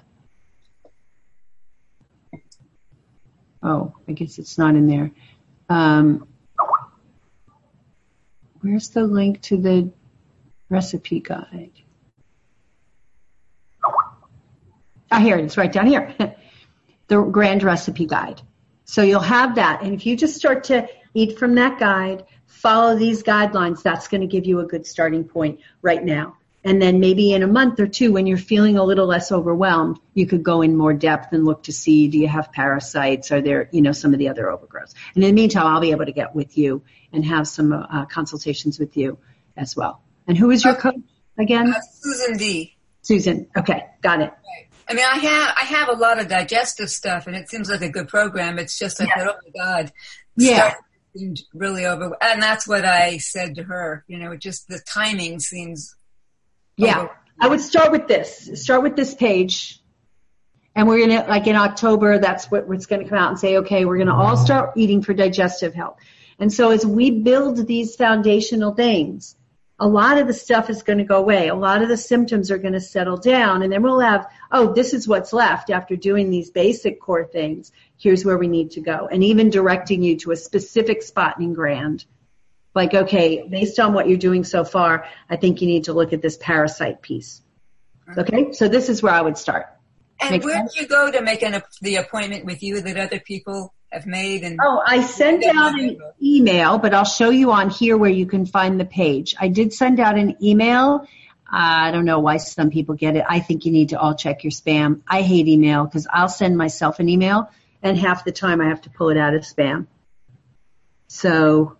oh, I guess it's not in there. Um, where's the link to the recipe guide? Ah, here it is, right down here. The grand recipe guide. So you'll have that. And if you just start to eat from that guide, follow these guidelines, that's going to give you a good starting point right now. And then maybe in a month or two, when you're feeling a little less overwhelmed, you could go in more depth and look to see, do you have parasites? Are there, you know, some of the other overgrowths? And in the meantime, I'll be able to get with you and have some uh, consultations with you as well. And who is your coach again? Uh, Susan D. Susan. Okay, got it. I mean, I have I have a lot of digestive stuff, and it seems like a good program. It's just I yeah. thought, oh my God, yeah, seemed really over. And that's what I said to her. You know, just the timing seems. Yeah, over- I would start with this. Start with this page, and we're gonna like in October. That's what what's going to come out and say, okay, we're going to all start eating for digestive health. And so as we build these foundational things, a lot of the stuff is going to go away. A lot of the symptoms are going to settle down, and then we'll have, oh, this is what's left after doing these basic core things. Here's where we need to go. And even directing you to a specific spot in Grand. Like, okay, based on what you're doing so far, I think you need to look at this parasite piece. Okay? So this is where I would start. And Make where sense? do you go to make an, the appointment with you that other people have made? And oh, I sent out an email, but I'll show you on here where you can find the page. I did send out an email. Uh, I don't know why some people get it. I think you need to all check your spam. I hate email because I'll send myself an email, and half the time I have to pull it out of spam. So,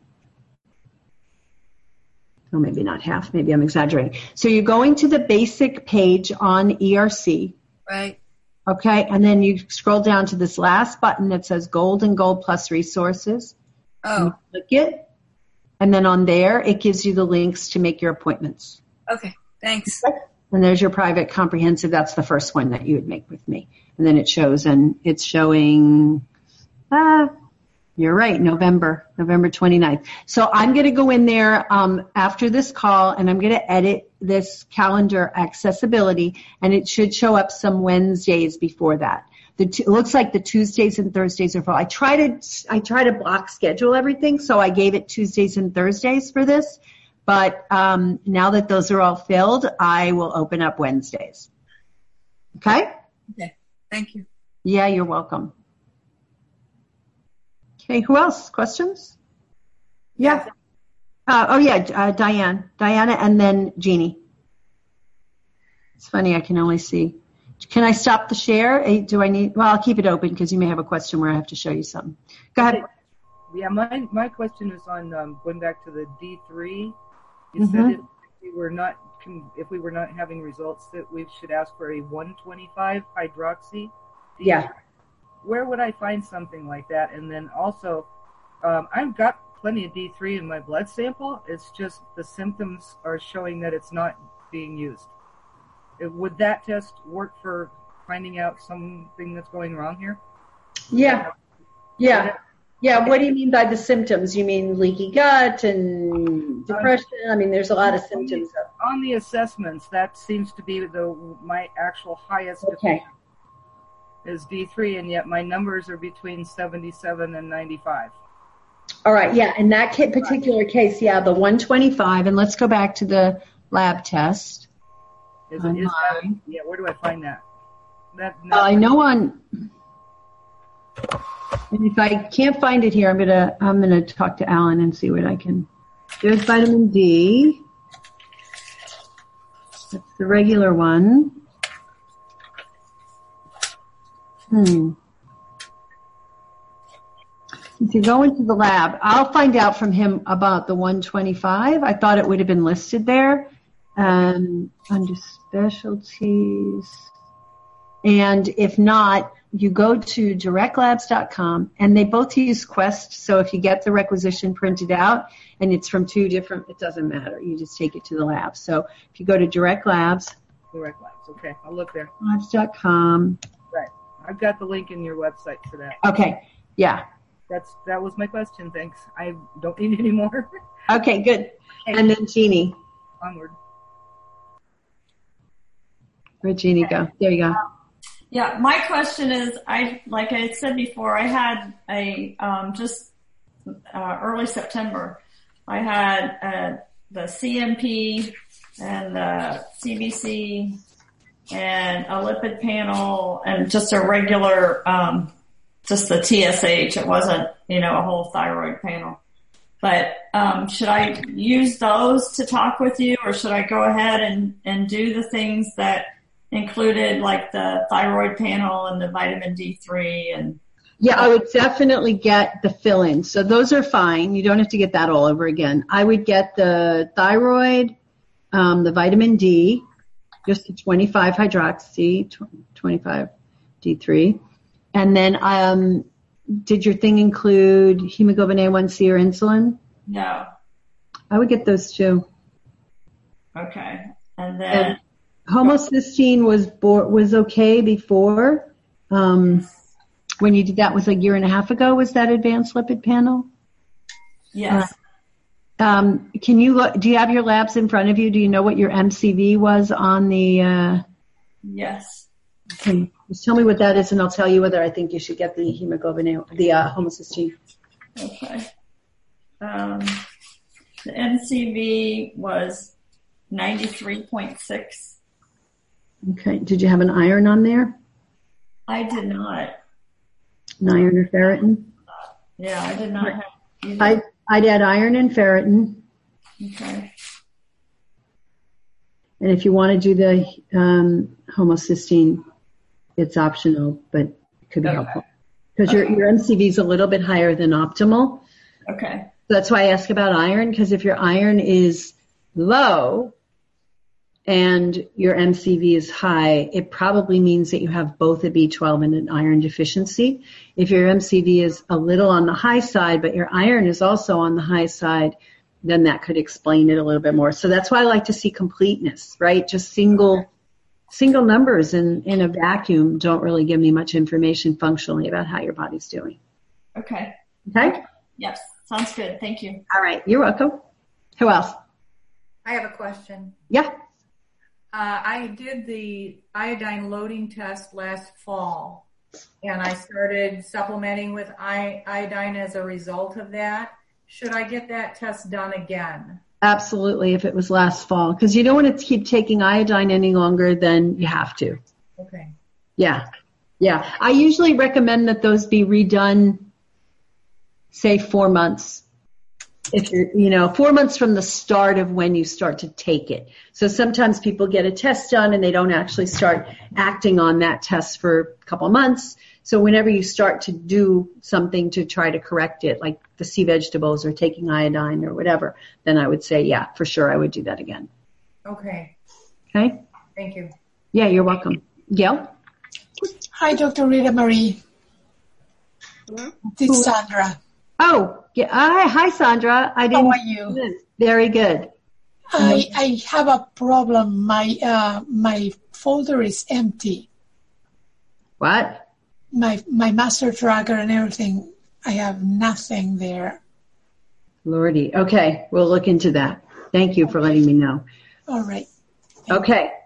oh, maybe not half. Maybe I'm exaggerating. So you're going to the basic page on E R C. Right. Okay, and then you scroll down to this last button that says Gold and Gold Plus Resources. Oh. You click it, and then on there, it gives you the links to make your appointments. Okay, thanks. And there's your private comprehensive. That's the first one that you would make with me. And then it shows, and it's showing, ah, you're right, November, November twenty-ninth. So I'm going to go in there um, after this call, and I'm going to edit this calendar accessibility, and it should show up some Wednesdays before that. The t- it looks like the Tuesdays and Thursdays are full. I try to I try to block schedule everything, so I gave it Tuesdays and Thursdays for this. But um, now that those are all filled, I will open up Wednesdays. Okay? Okay. Thank you. Yeah, you're welcome. Okay, who else? Questions? Yeah. Uh, oh, yeah, uh, Diane. Diana and then Jeannie. It's funny, I can only see. Can I stop the share? Do I need, well, I'll keep it open because you may have a question where I have to show you something. Go ahead. Yeah, my my question is on um, going back to the D three. You Mm-hmm. said if we were not if we were not having results that we should ask for a one twenty-five hydroxy. Yeah. Where would I find something like that? And then also, um, I've got plenty of D three in my blood sample. It's just the symptoms are showing that it's not being used. It, would that test work for finding out something that's going wrong here? Yeah. Yeah. Yeah. What do you mean by the symptoms? You mean leaky gut and depression? I mean, there's a lot of symptoms. On the assessments, that seems to be the my actual highest. Okay. Is D three, and yet my numbers are between seventy-seven and ninety-five. All right, yeah, in that particular case, yeah, the one twenty-five, and let's go back to the lab test. Is it, is that, yeah, where do I find that? That. Uh, I know on, and if I can't find it here, I'm gonna I'm gonna talk to Alan and see what I can. There's vitamin D. That's the regular one. Hmm. If you go into the lab, I'll find out from him about the one twenty-five. I thought it would have been listed there. Um, under specialties. And if not, you go to direct labs dot com, and they both use Quest. So if you get the requisition printed out and it's from two different, it doesn't matter. You just take it to the lab. So if you go to Direct Labs. Direct Labs, okay. I'll look there. labs dot com. Right. I've got the link in your website for that. Okay. Yeah. that's that was my question. Thanks. I don't need any more. Okay, good. And then Jeannie. Onward. Where'd Jeannie go? There you go. Yeah, my question is, I like I had said before, I had a um, just uh, early September. I had uh, the C M P and the C B C and a lipid panel and just a regular, um, just the T S H. It wasn't, you know, a whole thyroid panel. But um, should I use those to talk with you, or should I go ahead and, and do the things that included, like the thyroid panel and the vitamin D three? And yeah, I would definitely get the fill-in. So those are fine. You don't have to get that all over again. I would get the thyroid, um, the vitamin D, just the twenty-five hydroxy, twenty-five D three. And then um, did your thing include hemoglobin A one C or insulin? No. I would get those too. Okay. And then and homocysteine was bo- was okay before. Um, when you did that was a year and a half ago. Was that advanced lipid panel? Yes. Uh, um, can you look? Do you have your labs in front of you? Do you know what your M C V was on the? Uh, yes. Okay. Just tell me what that is, and I'll tell you whether I think you should get the hemoglobin, A, the uh, homocysteine. Okay. Um, the M C V was ninety-three point six. Okay. Did you have an iron on there? I did not. An iron or ferritin? Yeah, I did not have either. I, I'd add iron and ferritin. Okay. And if you want to do the um, homocysteine, it's optional, but it could be okay. helpful. Because okay. your, your M C V is a little bit higher than optimal. Okay. That's why I ask about iron, because if your iron is low and your M C V is high, it probably means that you have both a B twelve and an iron deficiency. If your M C V is a little on the high side, but your iron is also on the high side, then that could explain it a little bit more. So that's why I like to see completeness, right? Just single single numbers in, in a vacuum don't really give me much information functionally about how your body's doing. Okay. Okay? Yes. Sounds good. Thank you. All right. You're welcome. Who else? I have a question. Yeah. Uh, I did the iodine loading test last fall, and I started supplementing with iodine as a result of that. Should I get that test done again? Absolutely, if it was last fall, because you don't want to keep taking iodine any longer than you have to. Okay. Yeah. Yeah. I usually recommend that those be redone, say, four months. If you're, you know, four months from the start of when you start to take it. So sometimes people get a test done and they don't actually start acting on that test for a couple of months. So whenever you start to do something to try to correct it, like the sea vegetables or taking iodine or whatever, then I would say, yeah, for sure, I would do that again. Okay. Okay? Thank you. Yeah, you're welcome. Gail? Hi, Doctor Rita Marie. Hello? This is Sandra. Oh, yeah. Hi, hi, Sandra. I didn't. How are you? Very good. I I have a problem. My uh my folder is empty. What? My my master tracker and everything. I have nothing there. Lordy. Okay, we'll look into that. Thank you for letting me know. All right. Thank okay. You.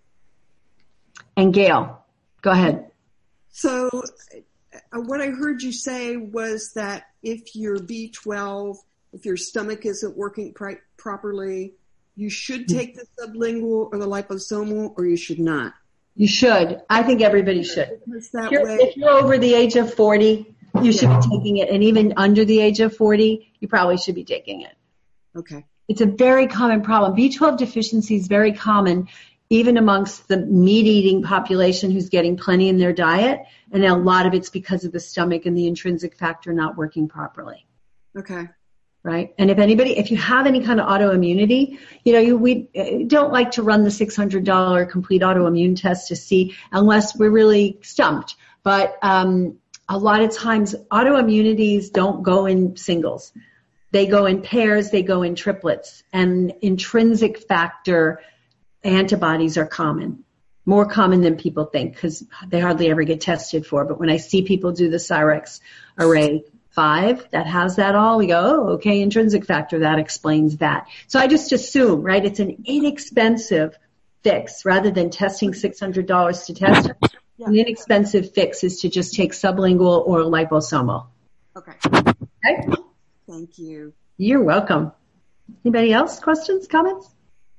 And Gail, go ahead. So uh, what I heard you say was that if your B twelve, if your stomach isn't working pr- properly, you should take the sublingual or the liposomal, or you should not. You should. I think everybody should. That if, you're, way. if you're over the age of forty, you should yeah. be taking it. And even under the age of forty, you probably should be taking it. Okay. It's a very common problem. B twelve deficiency is very common, even amongst the meat-eating population who's getting plenty in their diet. And a lot of it's because of the stomach and the intrinsic factor not working properly. Okay. Right? And if anybody, if you have any kind of autoimmunity, you know, you, we don't like to run the six hundred dollars complete autoimmune test to see unless we're really stumped. But um, a lot of times autoimmunities don't go in singles. They go in pairs, they go in triplets. And intrinsic factor antibodies are common, more common than people think because they hardly ever get tested for. But when I see people do the Cyrex array, five that has that all. We go, oh, okay, intrinsic factor, that explains that. So I just assume, right, it's an inexpensive fix rather than testing six hundred dollars to test it. Yeah. An inexpensive fix is to just take sublingual or liposomal. Okay. Okay. Thank you. You're welcome. Anybody else? Questions, comments?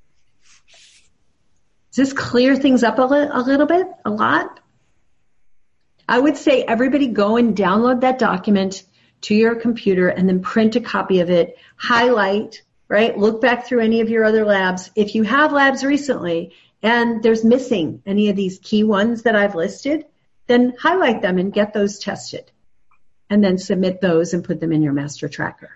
Does this clear things up a, li- a little bit? A lot? I would say everybody go and download that document to your computer and then print a copy of it, highlight, right? Look back through any of your other labs. If you have labs recently and there's missing any of these key ones that I've listed, then highlight them and get those tested. And then submit those and put them in your master tracker.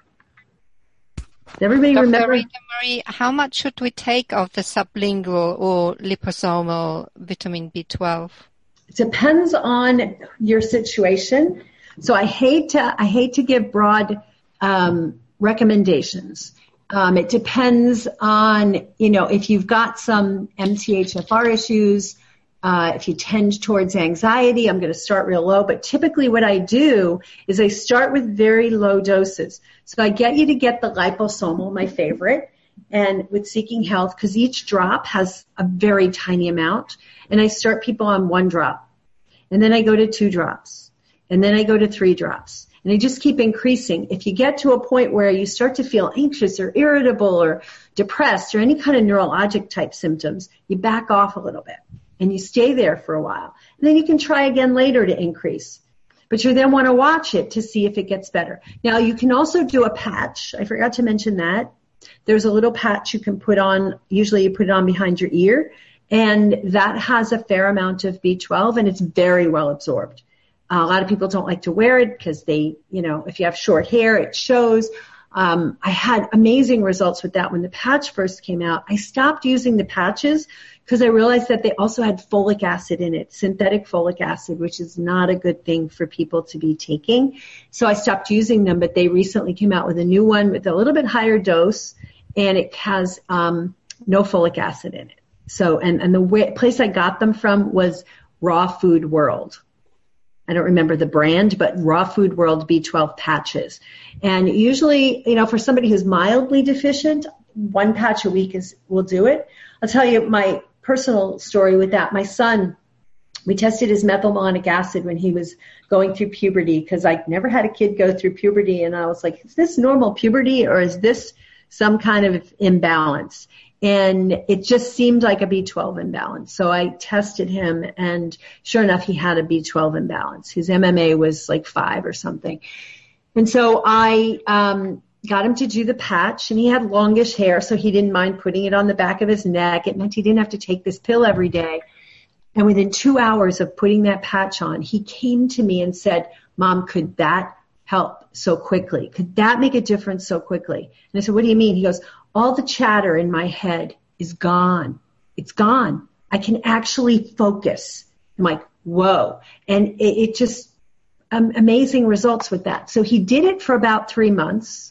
Does everybody Doctor remember? Rita Marie, how much should we take of the sublingual or liposomal vitamin B twelve? It depends on your situation. So I hate to I hate to give broad um, recommendations. Um, it depends on, you know, if you've got some M T H F R issues, uh, if you tend towards anxiety, I'm going to start real low. But typically what I do is I start with very low doses. So I get you to get the liposomal, my favorite, and with Seeking Health, because each drop has a very tiny amount. And I start people on one drop. And then I go to two drops. And then I go to three drops. And I just keep increasing. If you get to a point where you start to feel anxious or irritable or depressed or any kind of neurologic type symptoms, you back off a little bit. And you stay there for a while. And then you can try again later to increase. But you then want to watch it to see if it gets better. Now, you can also do a patch. I forgot to mention that. There's a little patch you can put on. Usually you put it on behind your ear. And that has a fair amount of B twelve, and it's very well absorbed. Uh, a lot of people don't like to wear it because they, you know, if you have short hair, it shows. Um, I had amazing results with that when the patch first came out. I stopped using the patches because I realized that they also had folic acid in it, synthetic folic acid, which is not a good thing for people to be taking. So I stopped using them, but they recently came out with a new one with a little bit higher dose, and it has um, no folic acid in it. So, and, and the way, place I got them from was Raw Food World. I don't remember the brand, but Raw Food World B twelve patches. And usually, you know, for somebody who's mildly deficient, one patch a week is will do it. I'll tell you my personal story with that. My son, we tested his methylmalonic acid when he was going through puberty because I never had a kid go through puberty. And I was like, is this normal puberty or is this some kind of imbalance? And it just seemed like a B twelve imbalance. So I tested him, and sure enough, he had a B twelve imbalance. His M M A was like five or something. And so I um, got him to do the patch, and he had longish hair, so he didn't mind putting it on the back of his neck. It meant he didn't have to take this pill every day. And within two hours of putting that patch on, he came to me and said, Mom, could that help so quickly? Could that make a difference so quickly? And I said, what do you mean? He goes, all the chatter in my head is gone. It's gone. I can actually focus. I'm like, whoa. And it, it just, um, amazing results with that. So he did it for about three months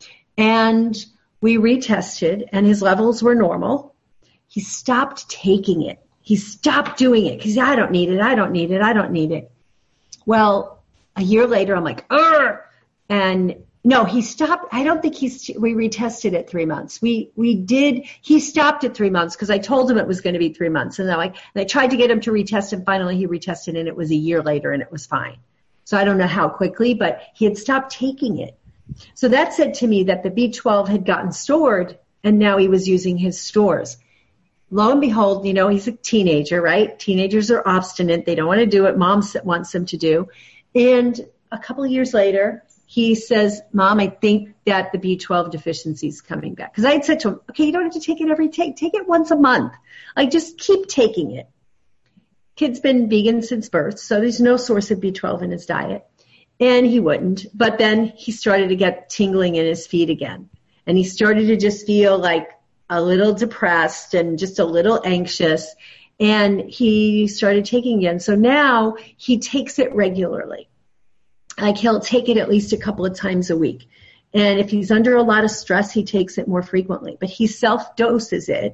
and we retested and his levels were normal. He stopped taking it. He stopped doing it because I don't need it. I don't need it. I don't need it. Well, a year later, I'm like, Urgh! And no, he stopped. I don't think he's, we retested at three months. We, we did, he stopped at three months because I told him it was going to be three months. And then like, and I tried to get him to retest and finally he retested and it was a year later and it was fine. So I don't know how quickly, but he had stopped taking it. So that said to me that the B twelve had gotten stored and now he was using his stores. Lo and behold, you know, he's a teenager, right? Teenagers are obstinate. They don't want to do what mom wants them to do. And a couple of years later, he says, Mom, I think that the B twelve deficiency is coming back. Because I had said to him, okay, you don't have to take it every day. Take it once a month. Like, just keep taking it. Kid's been vegan since birth, so there's no source of B twelve in his diet. And he wouldn't. But then he started to get tingling in his feet again. And he started to just feel like a little depressed and just a little anxious. And he started taking again. So now he takes it regularly. Like he'll take it at least a couple of times a week. And if he's under a lot of stress, he takes it more frequently. But he self-doses it.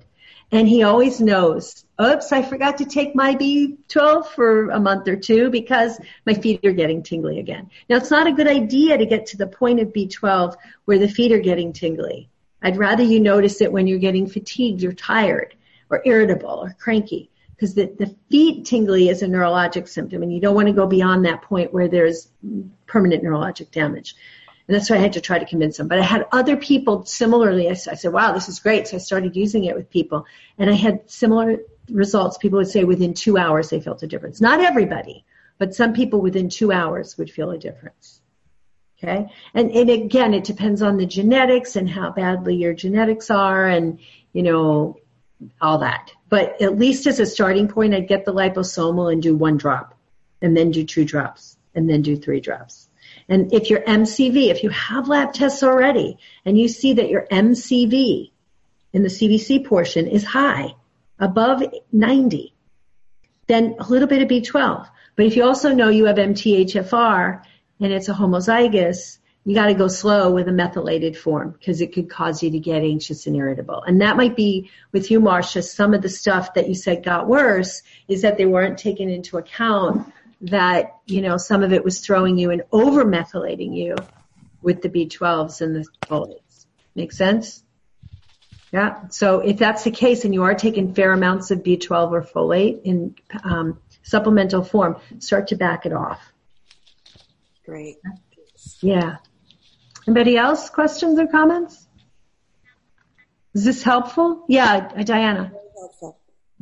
And he always knows, oops, I forgot to take my B twelve for a month or two because my feet are getting tingly again. Now, it's not a good idea to get to the point of B twelve where the feet are getting tingly. I'd rather you notice it when you're getting fatigued or tired or irritable or cranky, because the, the feet tingly is a neurologic symptom, and you don't want to go beyond that point where there's permanent neurologic damage. And that's why I had to try to convince them. But I had other people similarly. I, I said, wow, this is great. So I started using it with people. And I had similar results. People would say within two hours they felt a difference. Not everybody, but some people within two hours would feel a difference. Okay? And, and again, it depends on the genetics and how badly your genetics are and, you know, all that. But at least as a starting point, I'd get the liposomal and do one drop, and then do two drops, and then do three drops. And if your M C V, if you have lab tests already and you see that your M C V in the C B C portion is high, above ninety, then a little bit of B twelve. But if you also know you have M T H F R and it's a homozygous, you got to go slow with a methylated form because it could cause you to get anxious and irritable. And that might be with you, Marcia, some of the stuff that you said got worse is that they weren't taken into account that, you know, some of it was throwing you and over-methylating you with the B twelves and the folates. Make sense? Yeah. So if that's the case and you are taking fair amounts of B twelve or folate in um, supplemental form, start to back it off. Great. Yeah. Anybody else? Questions or comments? Is this helpful? Yeah, Diana. Very helpful.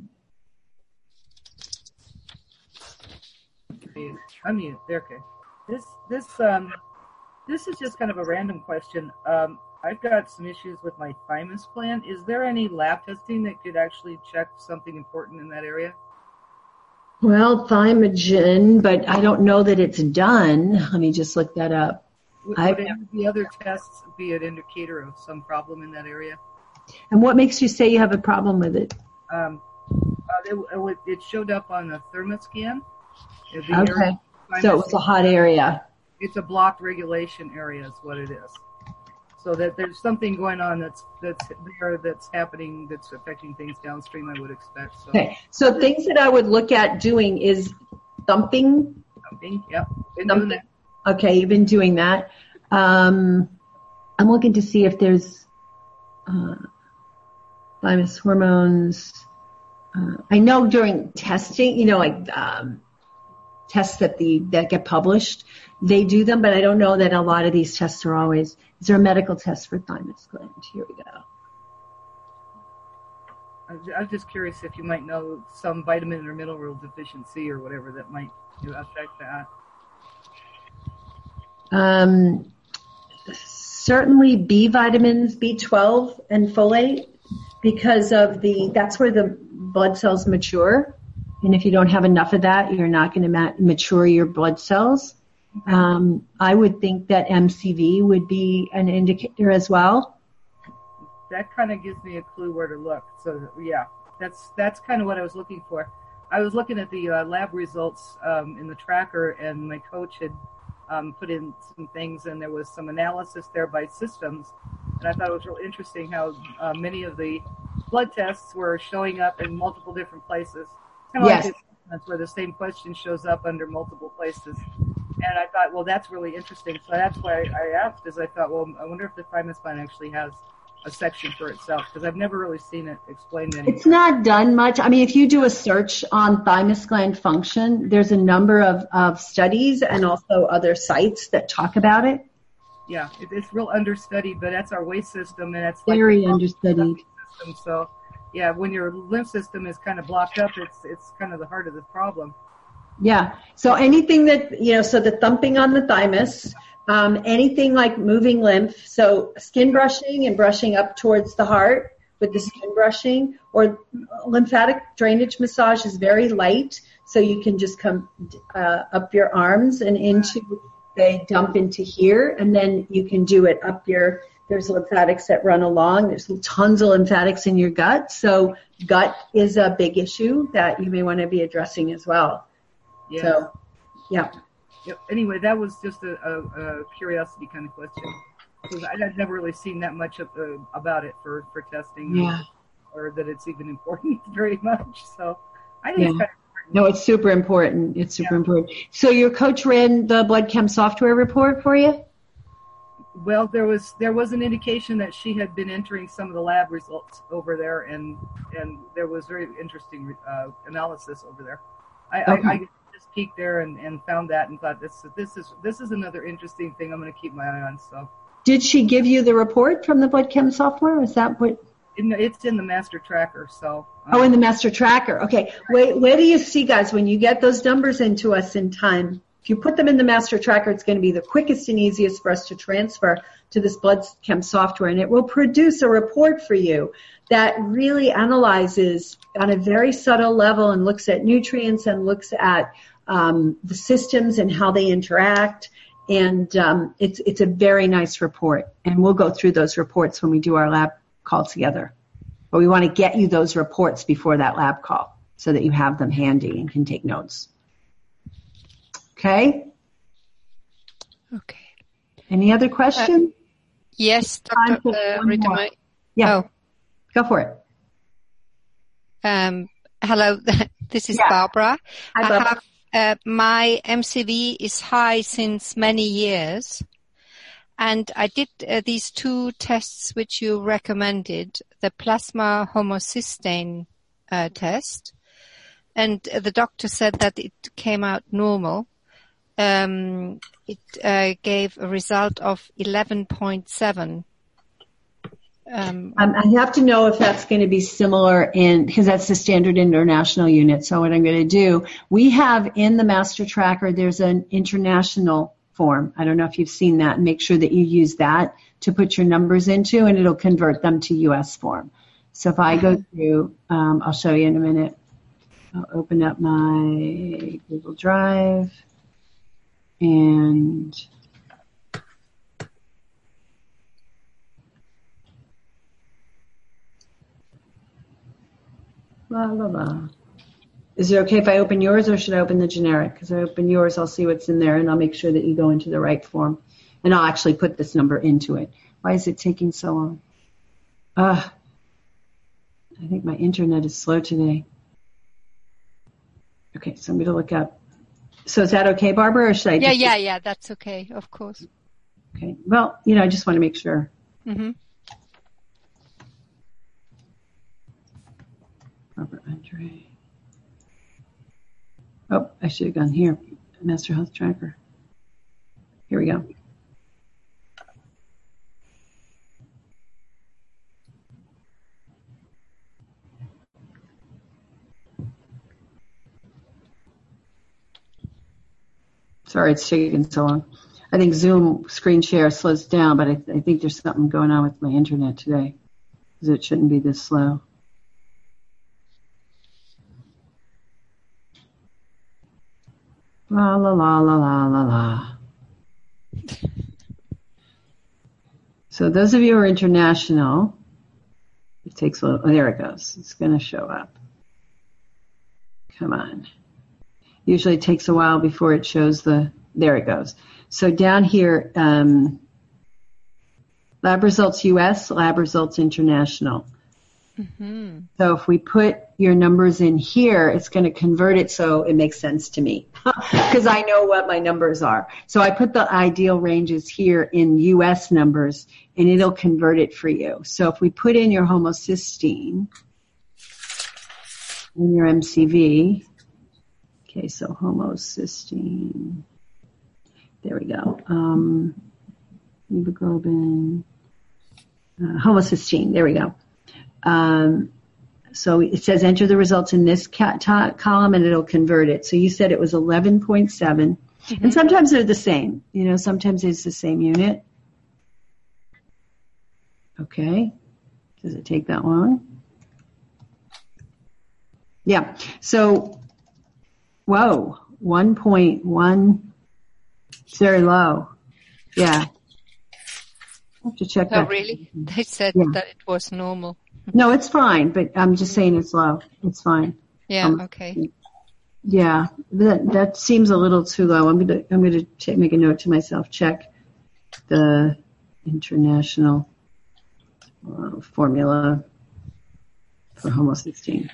Unmute. There, okay. This this um this is just kind of a random question. Um, I've got some issues with my thymus gland. Is there any lab testing that could actually check something important in that area? Well, Thymogen, but I don't know that it's done. Let me just look that up. Would, would any of the other tests be an indicator of some problem in that area? And what makes you say you have a problem with it? Um, uh, it, it showed up on a thermoscan. Okay. So it was a hot area. It's a blocked regulation area is what it is. So that there's something going on that's that's there that's happening that's affecting things downstream, I would expect. So. Okay. So things that I would look at doing is thumping. Thumping, yep. Been thumping. doing Okay, you've been doing that. Um, I'm looking to see if there's uh, thymus hormones. Uh, I know during testing, you know, like um, tests that the that get published, they do them, but I don't know that a lot of these tests are always. Is there a medical test for thymus gland? Here we go. I was just curious if you might know some vitamin or mineral deficiency or whatever that might you know, affect that. Um, certainly B vitamins, B twelve and folate, because of the, that's where the blood cells mature. And if you don't have enough of that, you're not going to ma- mature your blood cells. Okay. Um, I would think that M C V would be an indicator as well. That kind of gives me a clue where to look. So yeah, that's, that's kind of what I was looking for. I was looking at the uh, lab results um, in the tracker, and my coach had Um, put in some things, and there was some analysis there by systems, and I thought it was real interesting how uh, many of the blood tests were showing up in multiple different places. Kind of yes. like that's where the same question shows up under multiple places. And I thought, well, that's really interesting. So that's why I asked, is I thought, well, I wonder if the thymus gland actually has a section for itself, because I've never really seen it explained anywhere. It's not done much. I mean, if you do a search on thymus gland function, there's a number of, of studies and also other sites that talk about it. Yeah, it, it's real understudied, but that's our waste system, and that's very like understudied. System. So, yeah, when your lymph system is kind of blocked up, it's it's kind of the heart of the problem. Yeah. So anything that, you know, so the thumping on the thymus, um, anything like moving lymph, so skin brushing and brushing up towards the heart with the skin brushing, or lymphatic drainage massage is very light, so you can just come uh, up your arms and into, they dump into here, and then you can do it up your, there's lymphatics that run along. There's tons of lymphatics in your gut, so gut is a big issue that you may want to be addressing as well. Yeah. So, yeah. Yep. Anyway, that was just a, a, a curiosity kind of question, because I'd never really seen that much of, uh, about it for, for testing yeah. or, or that it's even important very much. So I think yeah. it's kind of important. No, it's super important. It's super Yeah. important. So your coach ran the blood chem software report for you? Well, there was there was an indication that she had been entering some of the lab results over there, and and there was very interesting uh, analysis over there. I, Okay. I, I just peeked there and, and found that and thought this this is this is another interesting thing I'm going to keep my eye on. So Did she give you the report from the blood chem software? Is that what? in the, it's in the master tracker. So um, Oh, in the master tracker. Okay. Wait, where do you see, guys, when you get those numbers into us in time, if you put them in the master tracker, it's going to be the quickest and easiest for us to transfer to this blood chem software, and it will produce a report for you that really analyzes on a very subtle level and looks at nutrients and looks at um, the systems and how they interact. And um, it's it's a very nice report, and we'll go through those reports when we do our lab call together. But we want to get you those reports before that lab call so that you have them handy and can take notes. Okay? Okay. Any other questions? Uh, yes, Time Doctor for Uh, one more. Rittermeier. Yeah. Oh, Go for it. um, hello. This is Yeah. Barbara. Hi, I Barbara. have uh, my M C V is high since many years, and I did uh, these two tests which you recommended: the plasma homocysteine uh, test, and the doctor said that it came out normal. Um, it uh, gave a result of eleven point seven. Um, Um, I have to know if that's going to be similar in, because that's the standard international unit. So what I'm going to do, we have in the master tracker, there's an international form. I don't know if you've seen that, and make sure that you use that to put your numbers into, and it'll convert them to U S form. So if I go through, um, I'll show you in a minute. I'll open up my Google Drive and blah, blah, blah. Is it okay if I open yours, or should I open the generic? Because I open yours, I'll see what's in there, and I'll make sure that you go into the right form. And I'll actually put this number into it. Why is it taking so long? Uh, I think my internet is slow today. Okay, so I'm going to look up. So is that okay, Barbara, or should I yeah, just... yeah, yeah, that's okay, of course. Okay, well, you know, I just want to make sure. Mm-hmm. Barbara Andre. Oh, I should have gone here. Master Health Tracker. Here we go. Sorry, it's taking so long. I think Zoom screen share slows down, but I, th- I think there's something going on with my internet today, because it shouldn't be this slow. La la la la la la la. So those of you who are international, it takes a little, oh, there it goes. It's going to show up. Come on. Usually it takes a while before it shows the, there it goes. So down here, um, lab results U S, lab results international. Mm-hmm. So if we put your numbers in here, it's going to convert it so it makes sense to me because I know what my numbers are. So I put the ideal ranges here in U S numbers, and it'll convert it for you. So if we put in your homocysteine in your M C V, okay, so homocysteine, there we go, um, hemoglobin, uh, homocysteine, there we go. Um, so it says enter the results in this ca- ta- column, and it'll convert it. So you said it was eleven point seven, mm-hmm. And sometimes they're the same. You know, sometimes it's the same unit. Okay. Does it take that long? Yeah. So, whoa, one point one. It's very low. Yeah. I have to check Oh, that. really? They said Yeah. that it was normal. No, it's fine, but I'm just saying it's low. It's fine. Yeah, Um, okay. Yeah, that that seems a little too low. I'm gonna I'm gonna ch- make a note to myself. Check the international uh, formula. for homocysteine.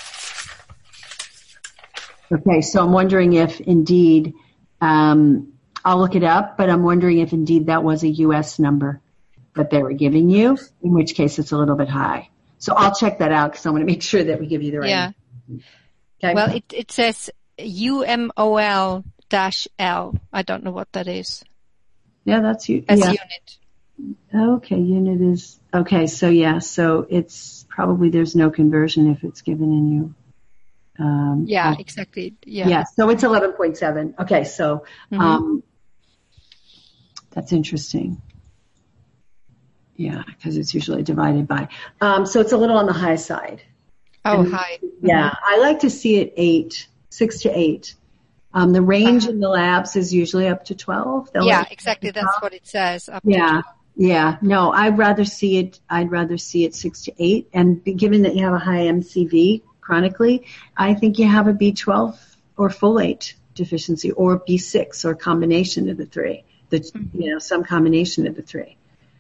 Okay, so I'm wondering if indeed, um, I'll look it up, but I'm wondering if indeed that was a U S number that they were giving you, in which case it's a little bit high. So I'll check that out because I want to make sure that we give you the right. Yeah. Okay. Well, it, it says U M O L dash L. I don't know what that is. Yeah, that's you. As yeah. unit. Okay, unit is, okay, so yeah, so it's probably there's no conversion if it's given in you. Um, yeah, oh, exactly. Yeah. Yeah, so it's eleven point seven. Okay, so Mhm. um, that's interesting. Yeah, because it's usually divided by. Um, so it's a little on the high side. Oh, And, high. Yeah, I like to see it eight, six to eight. Um, the range Uh-huh. in the labs is usually up to twelve. They'll Yeah, let- exactly. That's what it says. Up to Yeah, yeah. No, I'd rather see it. I'd rather see it six to eight. And be- given that you have a high M C V chronically, I think you have a B twelve or folate deficiency, or B six, or combination of the three. The Mm-hmm. you know some combination of the three.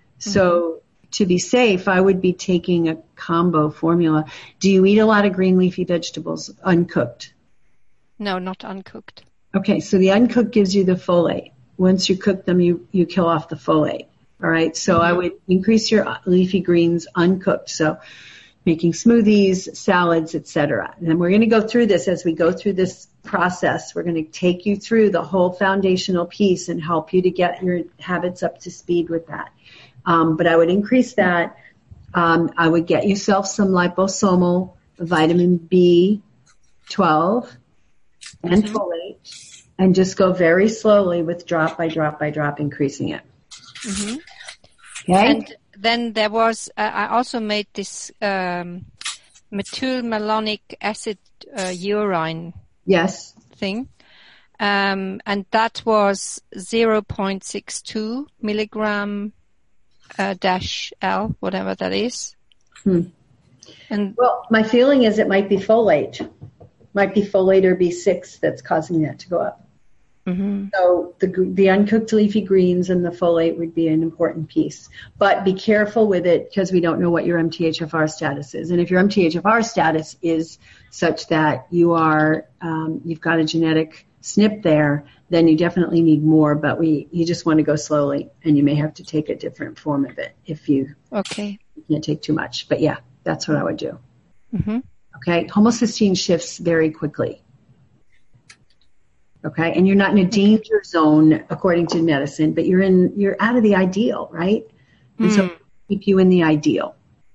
So to be safe, I would be taking a combo formula. Do you eat a lot of green leafy vegetables uncooked? No, not uncooked. Okay, so the uncooked gives you the folate. Once you cook them, you, you kill off the folate. All right, so I would increase your leafy greens uncooked. So making smoothies, salads, et cetera. And we're going to go through this as we go through this process. We're going to take you through the whole foundational piece and help you to get your habits up to speed with that. Um, but I would increase that. Um, I would get yourself some liposomal vitamin B twelve and Mhm. folate, and just go very slowly with drop by drop by drop, increasing it. hmm Okay? And then there was, uh, I also made this um, methylmalonic acid uh, urine Yes. thing. Um, and that was zero point six two milligram uh, dash L, whatever that is. Hmm. And Well, my feeling is it might be folate. Might be folate or B six that's causing that to go up. mhm. So the the uncooked leafy greens and the folate would be an important piece. But be careful with it because we don't know what your M T H F R status is. And if your M T H F R status is such that you are um, you've got a genetic S N P there, then you definitely need more. But we you just want to go slowly, and you may have to take a different form of it if you okay. can't take too much. But yeah, that's what I would do. hmm Okay, homocysteine shifts very quickly. Okay, and you're not in a danger zone according to medicine, but you're in you're out of the ideal, right? And so keep you in the ideal.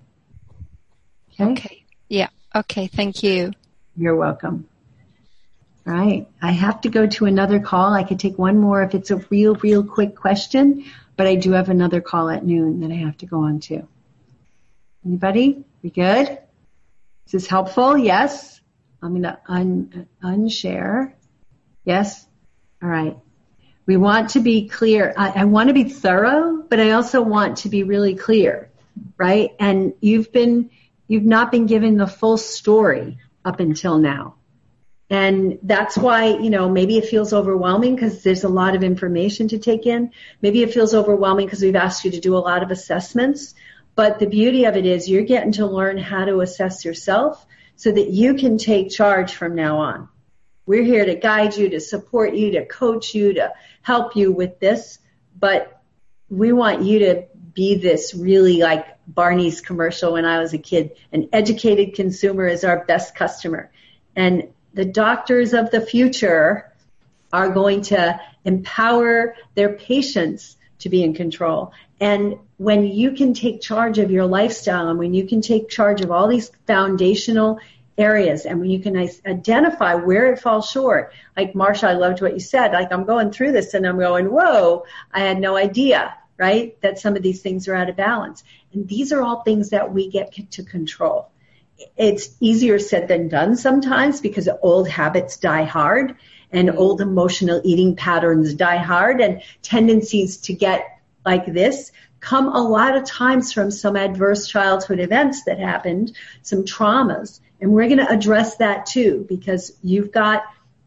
Okay? Okay. Yeah. Okay. Thank you. You're welcome. All right, I have to go to another call. I could take one more if it's a real, real quick question, but I do have another call at noon that I have to go on to. Anybody? We good? Is this helpful? Yes? I'm going to un- unshare. Yes? All right. We want to be clear. I, I want to be thorough, but I also want to be really clear, right? And you've been, you've not been given the full story up until now. And that's why, you know, maybe it feels overwhelming because there's a lot of information to take in. Maybe it feels overwhelming because we've asked you to do a lot of assessments. But the beauty of it is you're getting to learn how to assess yourself so that you can take charge from now on. We're here to guide you, to support you, to coach you, to help you with this. But we want you to be this really like Barney's commercial when I was a kid. An educated consumer is our best customer. And the doctors of the future are going to empower their patients to be in control. And when you can take charge of your lifestyle and when you can take charge of all these foundational areas and when you can identify where it falls short, like Marsha, I loved what you said, like I'm going through this and I'm going, whoa, I had no idea, right, that some of these things are out of balance. And these are all things that we get to control. It's easier said than done sometimes because old habits die hard and old emotional eating patterns die hard and tendencies to get like this come a lot of times from some adverse childhood events that happened, some traumas. And we're going to address that too because you've got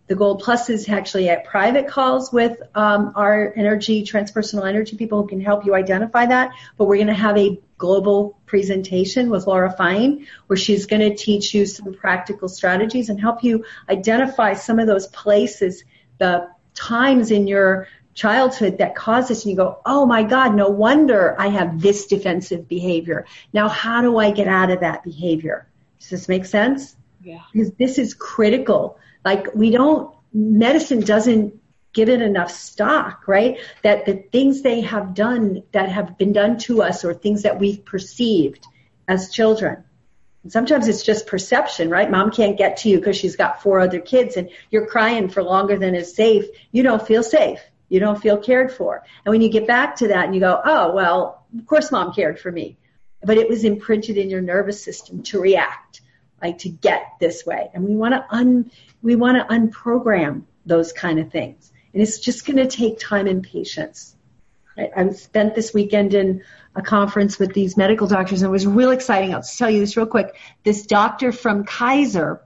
The Gold Plus is actually at private calls with um, our energy, transpersonal energy people who can help you identify that. But we're going to have a global presentation with Laura Fine where she's going to teach you some practical strategies and help you identify some of those places, the times in your childhood that caused this. And you go, oh my God, no wonder I have this defensive behavior. Now, how do I get out of that behavior? Does this make sense? Yeah. Because this is critical. Like we don't, medicine doesn't give it enough stock, right? That the things they have done that have been done to us or things that we've perceived as children. And sometimes it's just perception, right? Mom can't get to you because she's got four other kids and you're crying for longer than is safe. You don't feel safe. You don't feel cared for. And when you get back to that and you go, oh, well, of course mom cared for me. But it was imprinted in your nervous system to react, like to get this way. And we want to un, we want to unprogram those kind of things. And it's just going to take time and patience. I, I spent this weekend in a conference with these medical doctors, and it was real exciting. I'll just tell you this real quick. This doctor from Kaiser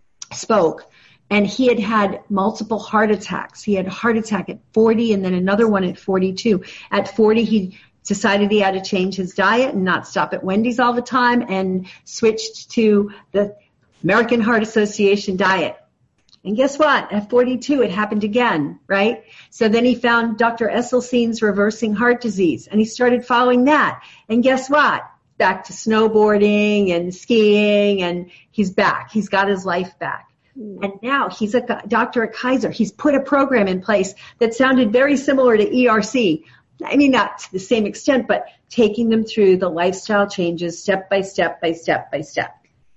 spoke, and he had had multiple heart attacks. He had a heart attack at forty and then another one at forty-two. At forty, he decided he had to change his diet and not stop at Wendy's all the time and switched to the American Heart Association diet. And guess what? At forty-two, it happened again, right? So then he found Doctor Esselstyn's Reversing Heart Disease, and he started following that. And guess what? Back to snowboarding and skiing, and he's back. He's got his life back. And now he's a doctor at Kaiser. He's put a program in place that sounded very similar to E R C. I mean, not to the same extent, but taking them through the lifestyle changes step by step by step by step.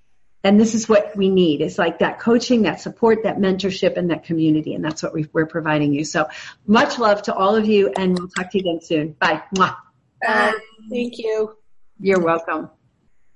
And this is what we need. It's like that coaching, that support, that mentorship, and that community. And that's what we're providing you. So much love to all of you, and we'll talk to you again soon. Bye. Mwah. Bye. Thank you. You're welcome.